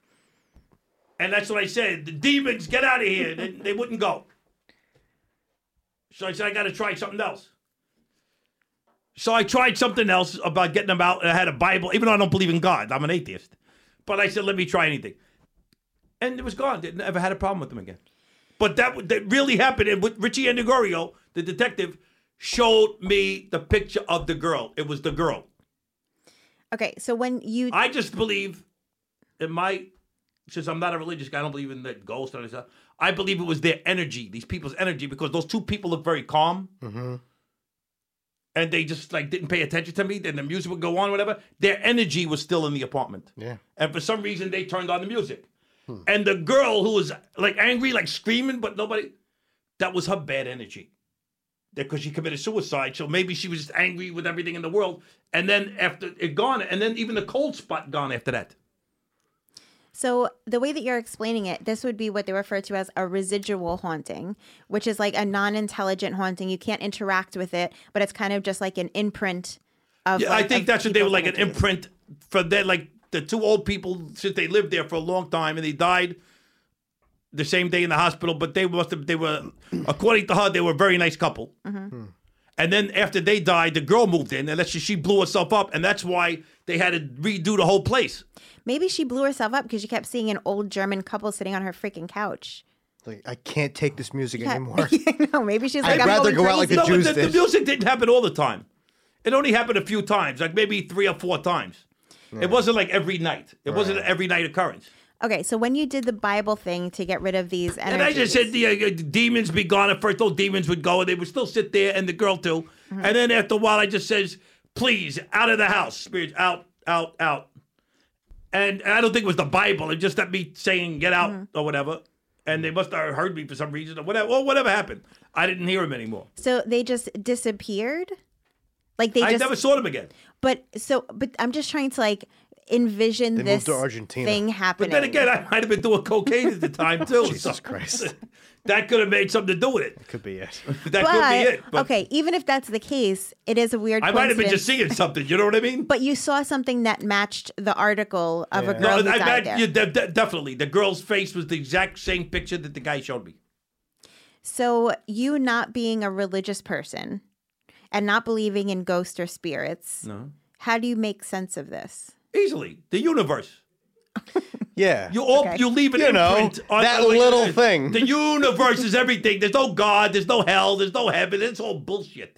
And that's what I said. The demons, get out of here. They, they wouldn't go. So I said, I got to try something else. So I tried something else about getting them out. And I had a Bible, even though I don't believe in God. I'm an atheist. But I said, let me try anything. And it was gone. Didn't ever had a problem with them again. But that, that really happened. And with Richie Andigorio, the detective, showed me the picture of the girl. It was the girl. Okay, so when you... I just believe in my... Since I'm not a religious guy, I don't believe in the ghost or anything. I believe it was their energy, these people's energy, because those two people look very calm. Mm-hmm. And they just like didn't pay attention to me. Then the music would go on, whatever. Their energy was still in the apartment. Yeah. And for some reason, they turned on the music. Hmm. And the girl who was like angry, like screaming, but nobody, that was her bad energy. Because she committed suicide. So maybe she was just angry with everything in the world. And then after it gone, and then even the cold spot gone after that. So the way that you're explaining it, this would be what they refer to as a residual haunting, which is like a non-intelligent haunting. You can't interact with it, but it's kind of just like an imprint of. Yeah, like, I think of that's what they were like, energies. an imprint for that, like the two old people, since they lived there for a long time and they died the same day in the hospital, but they must have, they were, according to her, they were a very nice couple. Mm-hmm. Hmm. And then after they died, the girl moved in, and that's just, she blew herself up, and that's why they had to redo the whole place. Maybe she blew herself up because she kept seeing an old German couple sitting on her freaking couch. Like, I can't take this music Yeah. anymore. Yeah, no, maybe she's like, I'd I'm rather going go out like crazy. the No, Jews but the, the did. music didn't happen all the time. It only happened a few times, like maybe three or four times. Yeah. It wasn't like every night. It right. wasn't an every night occurrence. Okay, so when you did the Bible thing to get rid of these energies. And I just said the uh, demons be gone. At first, those demons would go, and they would still sit there, and the girl too. Mm-hmm. And then after a while, I just says, please, out of the house. Spirits, out, out, out. And I don't think it was the Bible. It just that me saying, get out, mm-hmm. or whatever. And they must have heard me for some reason, or whatever, or whatever happened. I didn't hear them anymore. So they just disappeared? Like they I just... never saw them again. But, so, but I'm just trying to, like... envision they this moved to Argentina. thing happening. But then again, I might have been doing cocaine at the time too. Jesus so Christ. That could have made something to do with it. That could be it. That but, could be it. But okay, even if that's the case, it is a weird I might have been just coincidence. seeing something. You know what I mean? But you saw something that matched the article of Yeah. a girl No, who I, died I, there. yeah, de- de- definitely. The girl's face was the exact same picture that the guy showed me. So you not being a religious person and not believing in ghosts or spirits, No. how do you make sense of this? Easily. The universe. Yeah. You all Okay. you leave an You know, imprint on that on, like, little uh, thing. The universe is everything. There's no God. There's no hell. There's no heaven. It's all bullshit.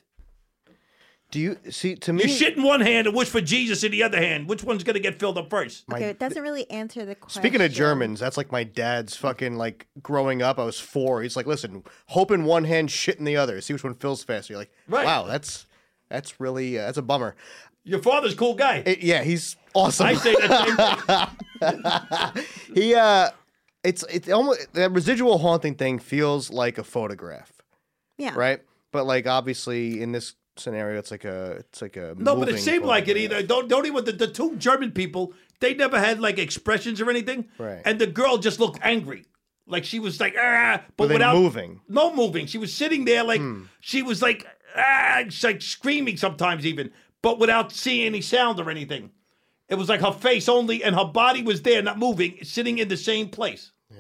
Do you see? To me, You shit in one hand and wish for Jesus in the other hand. Which one's gonna get filled up first? Okay, it doesn't really answer the question. Speaking of Germans, that's like my dad's fucking like growing up. I was four. He's like, listen, hope in one hand, shit in the other. See which one fills faster. You're like, Right. wow, that's that's really uh, that's a bummer. Your father's a cool guy. It, yeah, he's awesome. I say that same thing. he uh, it's it's almost that residual haunting thing feels like a photograph, Yeah. right? But like obviously in this scenario, it's like a it's like a No, but it moving seemed like it photograph. either. Don't don't even the, the two German people. They never had like expressions or anything. Right. And the girl just looked angry, like she was like ah, but Were they without moving? No moving. She was sitting there like Hmm. she was like ah, she's like screaming sometimes even, but without seeing any sound or anything. It was like her face only, and her body was there, not moving, sitting in the same place. Yeah.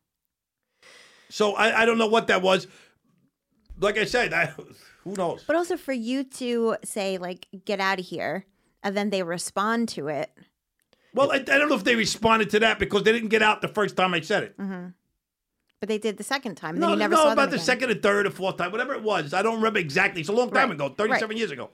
So I, I don't know what that was. Like I said, I, who knows? But also for you to say, like, get out of here, and then they respond to it. Well, I, I don't know if they responded to that because they didn't get out the first time I said it. Mm-hmm. But they did the second time, and No, then you never no, saw about them the again. second and third or fourth time, whatever it was. I don't remember exactly. It's a long time Right. ago, thirty-seven Right. years ago.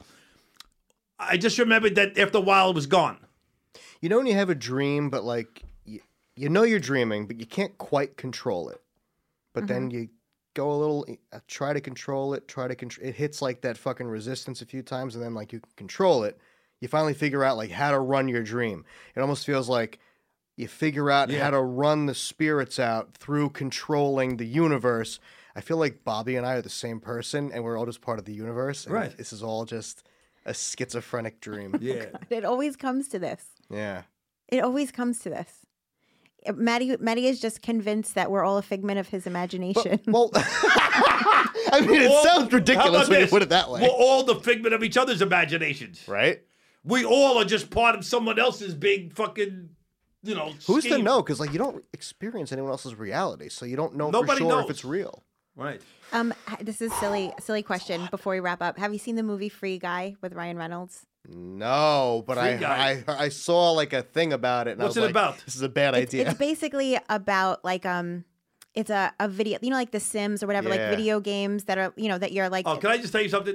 I just remembered that after a while it was gone. You know when you have a dream, but like you, you know you're dreaming, but you can't quite control it. But Mm-hmm. then you go a little, uh, try to control it, try to control. It hits like that fucking resistance a few times, and then like you can control it. You finally figure out like how to run your dream. It almost feels like you figure out Yeah. how to run the spirits out through controlling the universe. I feel like Bobby and I are the same person, and we're all just part of the universe. And Right. This is all just a schizophrenic dream. Yeah. It always comes to this. Yeah. It always comes to this. Uh, Maddie, Maddie is just convinced that we're all a figment of his imagination. Well, I mean, it All- sounds how ridiculous about when you this? put it that way. We're all the figment of each other's imaginations. Right? We all are just part of someone else's big fucking, you know, Who's to scheme. know? Because like you don't experience anyone else's reality, so you don't know Nobody for sure knows. if it's real. Right. Um, h- this is silly, silly question. Before we wrap up, have you seen the movie Free Guy with Ryan Reynolds? No, but Free I, guy. I I saw like a thing about it. And What's I was it like, about? This is a bad It's, idea. it's basically about like um, it's a, a video, you know, like The Sims or whatever, like Yeah. video games that are, you know, that you're like. Oh, can I just tell you something?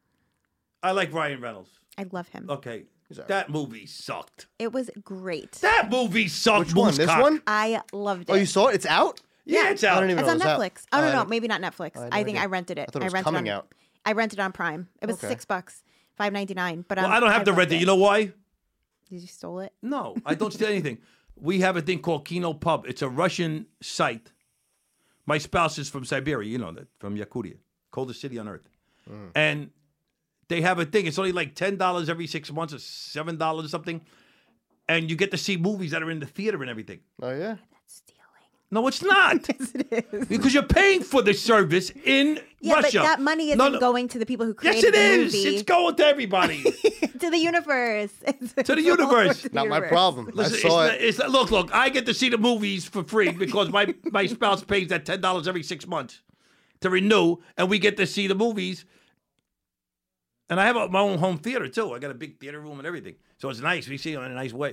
I like Ryan Reynolds. I love him. Okay. all That movie sucked. It was great. That movie sucked. Which one? Moose This cock. one? I loved it. Oh, you saw it? It's out? Yeah, it's I out. don't even It's know on it was out. Netflix. Oh, no, I no, didn't- maybe not Netflix. I I, had no think idea. I rented it. I thought it was rented coming on, out. I rented on Prime. It was Okay. six bucks, five ninety nine. But Well, um, I don't have to loved rent it. You know why? Did you stole it? No, I don't steal anything. We have a thing called Kino Pub. It's a Russian site. My spouse is from Siberia, you know that, from Yakutia, coldest city on earth. Mm. And they have a thing. It's only like ten dollars every six months or seven dollars or something. And you get to see movies that are in the theater and everything. Oh, yeah? Stealing. No, it's not. Yes, it is. Because you're paying for the service in Yeah, Russia. but that money isn't No, no. going to the people who created Yes, it the is. movie. It's going to everybody. to the universe. To the universe. To the Not my universe. problem. Listen, I it's saw not- it. it's not- look, look, I get to see the movies for free because my, my spouse pays that ten dollars every six months to renew, and we get to see the movies. And I have a, my own home theater, too. I got a big theater room and everything. So it's nice. We see it in a nice way.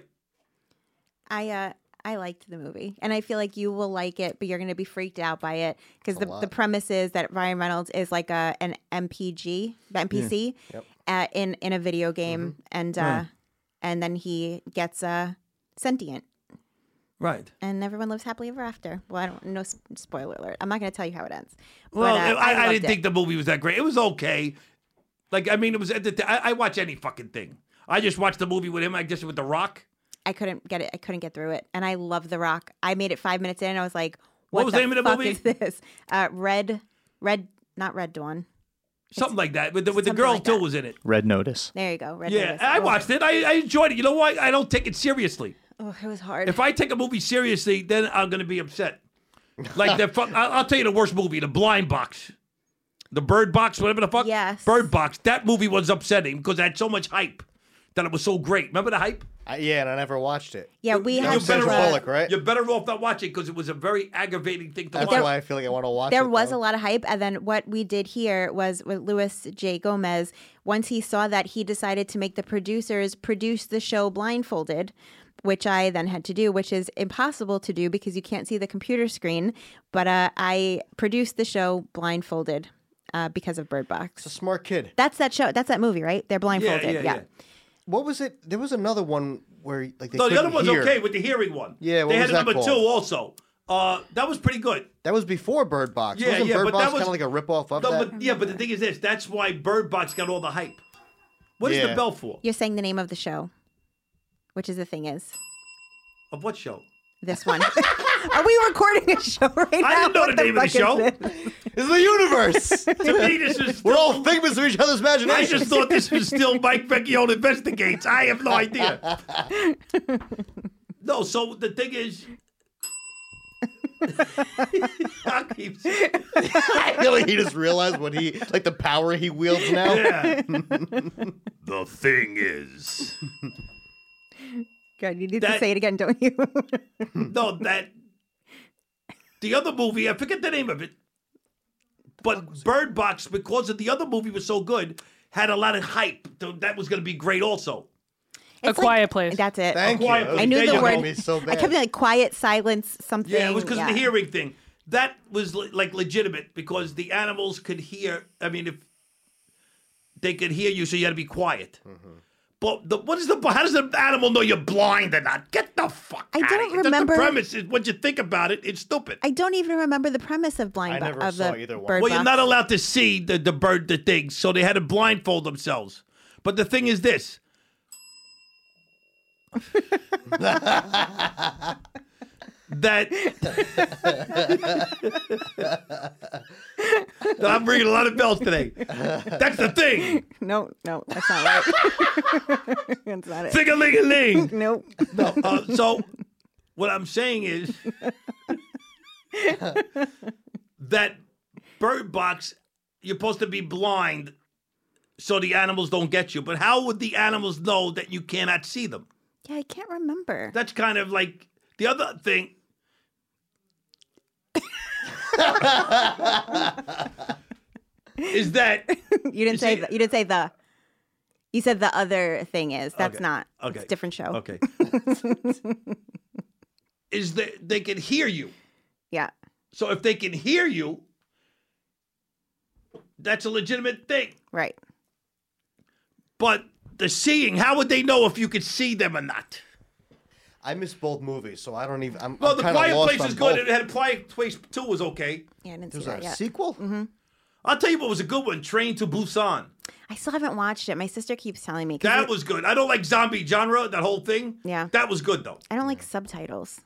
I uh I liked the movie, and I feel like you will like it, but you're going to be freaked out by it because the, the premise is that Ryan Reynolds is like a an M P G, N P C, Yep. uh, in in a video game, Mm-hmm. and uh, and then he gets uh, sentient, Right. and everyone lives happily ever after. Well, I don't no s- spoiler alert. I'm not going to tell you how it ends. But, Well, uh, I, I loved didn't it. think the movie was that great. It was okay. Like, I mean, it was. I, I watch any fucking thing. I just watched the movie with him, I guess, with The Rock. I couldn't get it. I couldn't get through it, and I love The Rock. I made it five minutes in, and I was like, What "What, was the the name of the fuck movie? is this?" Uh, Red, Red, not Red Dawn. Something like that. With the, with the something girl, like too, that. was in it. Red Notice. There you go. Red Yeah, Notice. I Oh. watched it. I, I enjoyed it. You know why? I don't take it seriously. Oh, it was hard. If I take a movie seriously, then I'm going to be upset. Like, the fuck, I'll, I'll tell you the worst movie, The Blind Box. The Bird Box, whatever the fuck. Yes. Bird Box. That movie was upsetting because it had so much hype that it was so great. Remember the hype? I, yeah, and I never watched it. yeah, we You're had was to, Sandra uh, Bullock, right? You're better off not watching because it was a very aggravating thing to That's watch. why I feel like I want to watch it. There was though. a lot of hype, and then what we did here was with Louis J. Gomez. Once he saw that, he decided to make the producers produce the show blindfolded, which I then had to do, which is impossible to do because you can't see the computer screen. But uh, I produced the show blindfolded uh, because of Bird It's a Box. smart kid. That's that show. That's that movie, right? They're yeah, blindfolded. yeah, yeah. What was it? There was another one where like they No, the other couldn't one's hear. okay with the hearing one. Yeah, what they was had a that number called? two also. Uh, that was pretty good. That was before Bird Box. Yeah, Wasn't yeah, Bird but Box that was kind of like a ripoff of No, that? but yeah, but the thing is this: that's why Bird Box got all the hype. What is Yeah. the bell for? You're saying the name of the show, which is the thing is Of what show? this one. Are we recording a show right now? I didn't know What the name of the fuck is show. this? It's the universe. To me, this is. We're all still- figments of each other's I imagination. just thought this was still Mike Vecchione investigates. I have no idea. No, so the thing is. I keep saying- I feel like he just realized what he like the power he wields now. Yeah. The thing is. God, you need That- to say it again, don't you? No, that the other movie, I forget the name of it, but Bird Box, because of the other movie was so good, had a lot of hype. So that was going to be great also. A It's Quiet Place. That's it. Thank you. Quiet Place. I knew There the you word. go. Me so I bad. kept being like quiet, silence, something. Yeah, it was because yeah. of the hearing thing. That was li- like legitimate because the animals could hear. I mean, if they could hear you, so you had to be quiet. Mm-hmm. But the, what is the? How does the animal know you're blind or not? Get the fuck. I outta don't here. That's remember- The premise is when you think about it, it's stupid. I don't even remember the premise of blind I Bo- never of saw the either one. Bird Well, you're Box. not allowed to see the, the bird, the things, so they had to blindfold themselves. But the thing is this. that I'm ringing a lot of bells today. That's the thing. No, no, that's not right. That's not it. Sing-a-ling-a-ling. Nope. No, uh, so what I'm saying is that Bird Box, you're supposed to be blind so the animals don't get you. But how would the animals know that you cannot see them? Yeah, I can't remember. That's kind of like the other thing. is that you didn't you say see- the, you didn't say the. You said the other thing is. That's Okay. not. Okay. It's a different show. Okay. is that they can hear you. Yeah. So if they can hear you, that's a legitimate thing. Right. But the seeing, how would they know if you could see them or not? I missed both movies, so I don't even. I'm, Well, I'm The kinda Quiet lost Place on is good. both. It had Quiet Place two was okay. Yeah, I didn't There see was that a yet. sequel. Mm-hmm. I'll tell you what was a good one, Train to Busan. I still haven't watched it. My sister keeps telling me. 'cause That it- was good. I don't like zombie genre, that whole thing. Yeah. That was good, though. I don't like subtitles.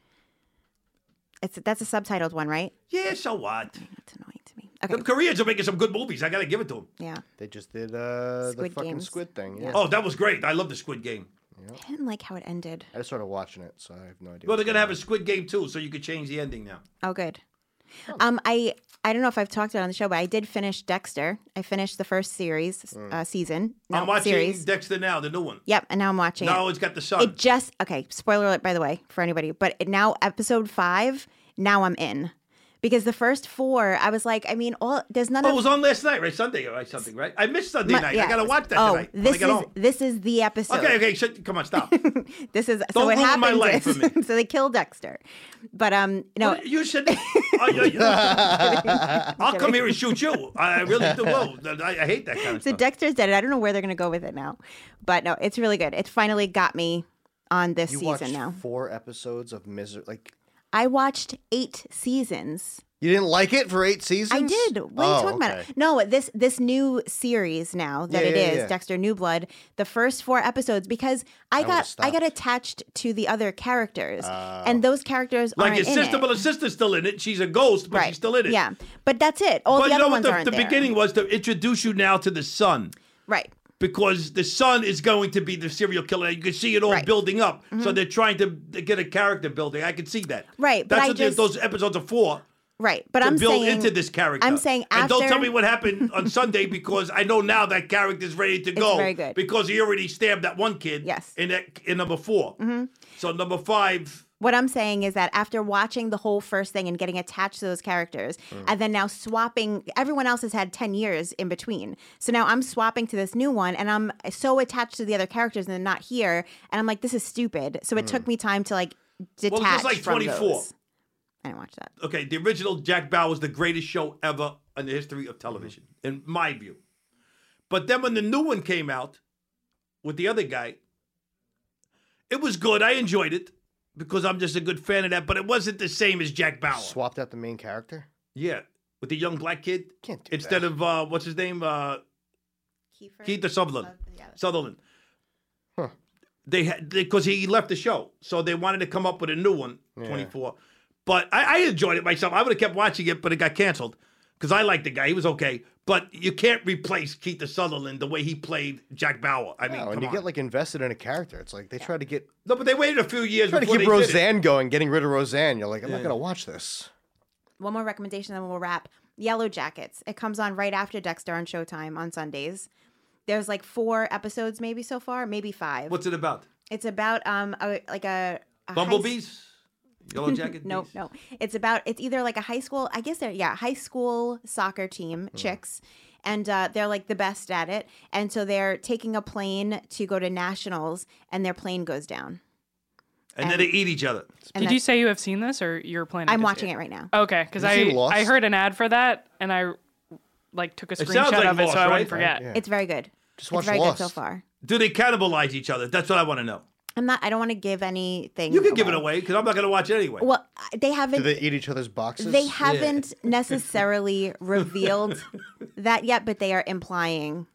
It's that's a subtitled one, right? Yeah, so what? That's annoying to me. The Okay. Koreans are making some good movies. I got to give it to them. Yeah. They just did uh, the Squid fucking Games. squid thing. Yeah. Oh, that was great. I love the Squid Game. I didn't like how it ended. I just started watching it, so I have no idea. Well, they're what's going to have a on. Squid Game, too, so you could change the ending now. Oh, good. Um, I I don't know if I've talked about it on the show, but I did finish Dexter. I finished the first series, uh, season. No, I'm watching series. Dexter now, the new one. Yep, and now I'm watching Now it. it's got the sun. It just okay. Spoiler alert, by the way, for anybody. But it, now episode five. Now I'm in, because the first four, I was like, I mean, all there's none Oh, of. it was on last night, right? Sunday or something, right? I missed Sunday my- night. yeah. I got to watch that oh, tonight when this I get is home. this is the episode. Okay, okay. Shut, come on, stop. This is so Don't what ruin happened. my life is- for me. so they kill Dexter, but um, no, What, you should. I, I- I'll come here and shoot you. I really do. Well, I, I hate that kind of so stuff. Dexter's dead. And I don't know where they're gonna go with it now, but no, it's really good. It finally got me on this You season watched now. four episodes of misery. Like I watched eight seasons. you didn't like it for eight seasons? I did. What are Oh, you talking okay. about? No, this this new series now that Yeah, it yeah, is yeah. Dexter New Blood. The first four episodes, because I, would've got I got stopped. attached to the other characters, Oh. and those characters Like aren't your in sister, it. but her sister's still in it. She's a ghost, but right? she's still in it. Yeah, but that's it. All But the you other know what? ones The, aren't the there. beginning was to introduce you now to the son. Right. Because the son is going to be the serial killer. You can see it all Right. building up. So they're trying to get a character building. I can see that. Right, but That's I what the- just- those episodes are for. Right. But To I'm build saying into this character. I'm saying And after. don't tell me what happened on Sunday because I know now that character's ready to go. very good. Because he already stabbed that one kid. Yes. In that, in number four. Mm-hmm. So number five. What I'm saying is that after watching the whole first thing and getting attached to those characters, Mm. and then now swapping, everyone else has had ten years in between. So now I'm swapping to this new one, and I'm so attached to the other characters and they're not here. And I'm like, this is stupid. So it took me time to like detach Mm. Well, it's like from twenty-four. those. I didn't watch that. Okay, the original Jack Bauer was the greatest show ever in the history of television, in my view. But then when the new one came out with the other guy, it was good. I enjoyed it because I'm just a good fan of that. But it wasn't the same as Jack Bauer. Swapped out the main character. Yeah, with the young black kid Can't do instead that. of uh, what's his name, uh, Kiefer? Keith Sutherland. yeah. Sutherland. Huh. They had because he left the show, so they wanted to come up with a new one, twenty-four. But I, I enjoyed it myself. I would have kept watching it, but it got canceled because I liked the guy. He was okay, but you can't replace Keith Sutherland the way he played Jack Bauer. I mean, No, come and you on. get like invested in a character. It's like they try to get no, but they waited a few years try to before keep they did it. Roseanne going, getting rid of Roseanne. You're like, I'm not gonna watch this. One more recommendation, then we'll wrap. Yellow Jackets. It comes on right after Dexter on Showtime on Sundays. There's like four episodes maybe so far, maybe five. What's it about? It's about um a, like a, a high Bumblebees? Yellow Jacket? No, bees? no. It's about it's either like a high school, I guess they're yeah, high school soccer team, chicks, and uh, they're like the best at it. And so they're taking a plane to go to nationals, and their plane goes down. And then they eat each other. And Did you that's- say you have seen this, or you're planning? I'm to watching see it right now. Okay, because Have I you seen Lost? I heard an ad for that, and I like took a sounds screenshot like of it Lost, so I right? wouldn't forget. Yeah. It's very good. Just it's watch very Lost. good so far. Do they cannibalize each other? That's what I want to know. I'm not. I don't want to give anything. You can give it away because I'm not going to watch it anyway. Well, they Do haven't. they eat each other's boxes? They haven't necessarily revealed that yet, but they are implying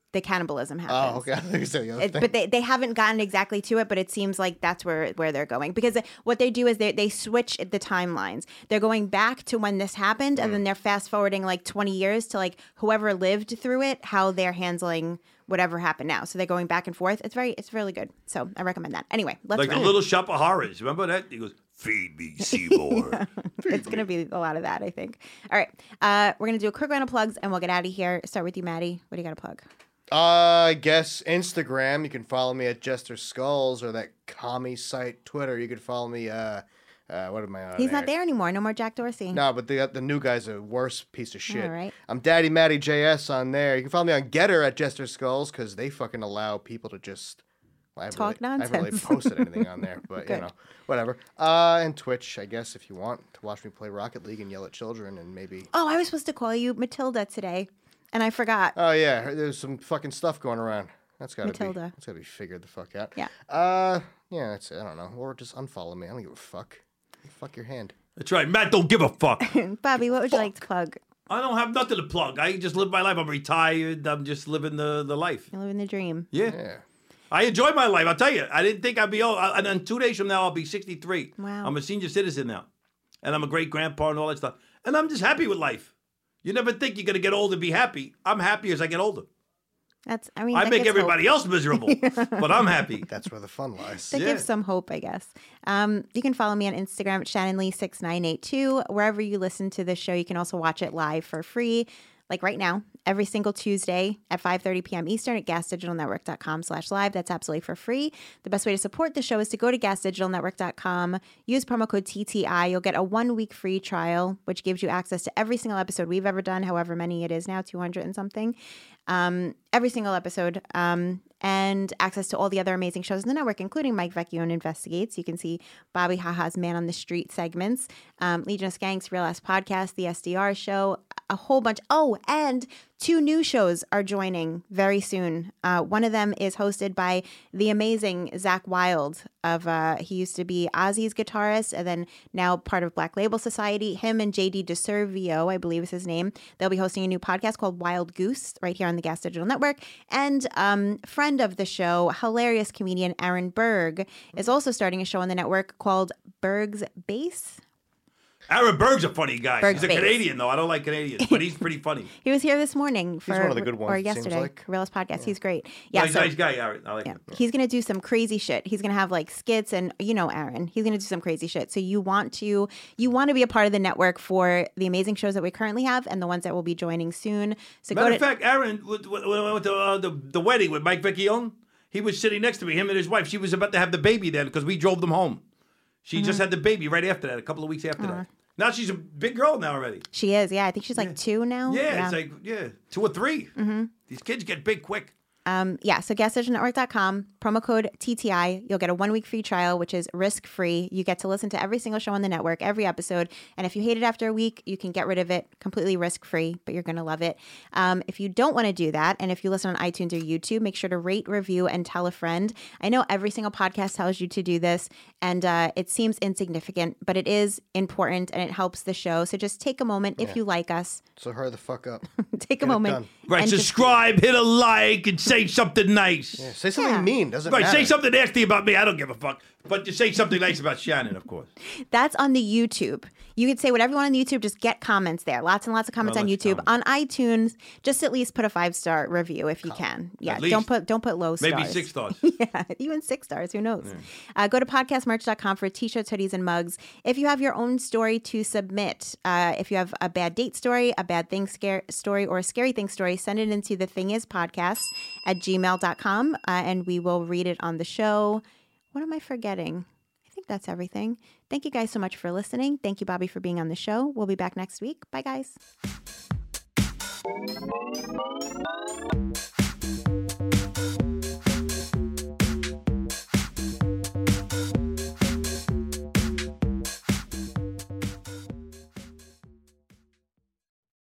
the cannibalism happens. Oh, okay. I think you said the other It, thing. but they, they haven't gotten exactly to it, but it seems like that's where, where they're going. Because what they do is they, they switch the timelines. They're going back to when this happened, and then they're fast forwarding like twenty years to like whoever lived through it, how they're handling whatever happened now. So they're going back and forth. It's very, it's really good. So I recommend that. Anyway, let's Like wrap. the Little Shop of Horrors. Remember that? He goes, feed me, Seymour. It's going to be a lot of that, I think. All right. Uh, we're going to do a quick round of plugs, and we'll get out of here. Start with you, Maddie. What do you got to plug? Uh, I guess Instagram. You can follow me at Jester Skulls, or that commie site Twitter. You can follow me. Uh, uh what am I on? He's not there anymore. No more Jack Dorsey. No, but the the new guy's a worse piece of shit. All right. I'm Daddy Matty J S on there. You can follow me on Getter at Jester Skulls because they fucking allow people to just well, I haven't Talk really, I haven't really nonsense. posted anything on there, but you Good. know, whatever. Uh, and Twitch, I guess, if you want to watch me play Rocket League and yell at children and maybe. Oh, I was supposed to call you Matilda today, and I forgot. Oh yeah, there's some fucking stuff going around. That's gotta be. Matilda. That's gotta be figured the fuck out. Yeah. Uh, yeah, that's it. I don't know. Or just unfollow me. I don't give a fuck. Fuck your hand. That's right. Matt don't give a fuck. Bobby, what would you like to plug? I don't have nothing to plug. I just live my life. I'm retired. I'm just living the, the life. You're living the dream. Yeah. Yeah. I enjoy my life. I'll tell you. I didn't think I'd be old. I- And then two days from now, I'll be sixty-three. Wow. I'm a senior citizen now. And I'm a great grandpa and all that stuff. And I'm just happy with life. You never think you're going to get old and be happy. I'm happy as I get older. That's, I mean, I that make gives everybody hope. else miserable, but I'm happy. That's where the fun lies. That Yeah. gives some hope, I guess. Um, you can follow me on Instagram at Shannon Lee six nine eight two. Wherever you listen to this show, you can also watch it live for free, like right now, every single Tuesday at five thirty p.m. Eastern at gas digital network dot com slash live. That's absolutely for free. The best way to support the show is to go to gas digital network dot com, use promo code T T I. You'll get a one-week free trial, which gives you access to every single episode we've ever done, however many it is now, two hundred and something. Um, every single episode, um, and access to all the other amazing shows in the network, including Mike Vecchione Investigates. You can see Bobby Haha's Man on the Street segments, um, Legion of Skanks, Real Ass Podcast, The S D R Show, a whole bunch. Oh, and two new shows are joining very soon. Uh, one of them is hosted by the amazing Zach Wild. Of uh, he used to be Ozzy's guitarist, and then now part of Black Label Society. Him and J D DeServio, I believe is his name. They'll be hosting a new podcast called Wild Goose right here on the Gas Digital Network. And um, friend of the show, hilarious comedian Aaron Berg, is also starting a show on the network called Berg's Bass. Aaron Berg's a funny guy. Berg's he's a face. Canadian, though. I don't like Canadians, but he's pretty funny. He was here this morning for one of the good ones, or it seems yesterday. like. Realist podcast. He's great. Yeah, Yeah, he's so a nice guy, Aaron. I like yeah, him. he's gonna do some crazy shit. He's gonna have like skits, and you know, Aaron, he's gonna do some crazy shit. So you want to you want to be a part of the network for the amazing shows that we currently have and the ones that will be joining soon. So Matter go of to fact, Aaron, when I went to uh, the, the wedding with Mike Vecchione, he was sitting next to me, him and his wife. She was about to have the baby then because we drove them home. She Mm-hmm. just had the baby right after that, a couple of weeks after that. Now she's a big girl now already. she is, yeah. I think she's like two now. Yeah, it's like, yeah, two or three. Mm-hmm. These kids get big quick. Um, yeah, so gas digital network dot com, promo code T T I. You'll get a one week free trial, which is risk free. You get to listen to every single show on the network, every episode. And if you hate it after a week, you can get rid of it completely risk free, but you're going to love it. Um, if you don't want to do that, and if you listen on iTunes or YouTube, make sure to rate, review, and tell a friend. I know every single podcast tells you to do this, and uh, it seems insignificant, but it is important and it helps the show. So just take a moment if you like us. So hurry the fuck up. Take Get a it moment. done. Right, and just- subscribe, hit a like, and say something nice. Yeah, say something Yeah. mean. Doesn't Right, matter. say something nasty about me. I don't give a fuck. But just say something nice about Shannon, of course. That's on the YouTube. You could say whatever you want on the YouTube. Just get comments there. Lots and lots of comments Well, on lots YouTube. of On iTunes, just at least put a five star review if you can. Yeah, At least. don't put don't put low stars. Maybe six stars. Yeah, even six stars. Who knows? Uh, go to podcast merch dot com for t-shirts, hoodies, and mugs. If you have your own story to submit, uh, if you have a bad date story, a bad thing scare story, or a scary thing story, send it into the thing is podcast at gmail dot com, uh, and we will read it on the show. What am I forgetting? I think that's everything. Thank you guys so much for listening. Thank you, Bobby, for being on the show. We'll be back next week. Bye, guys.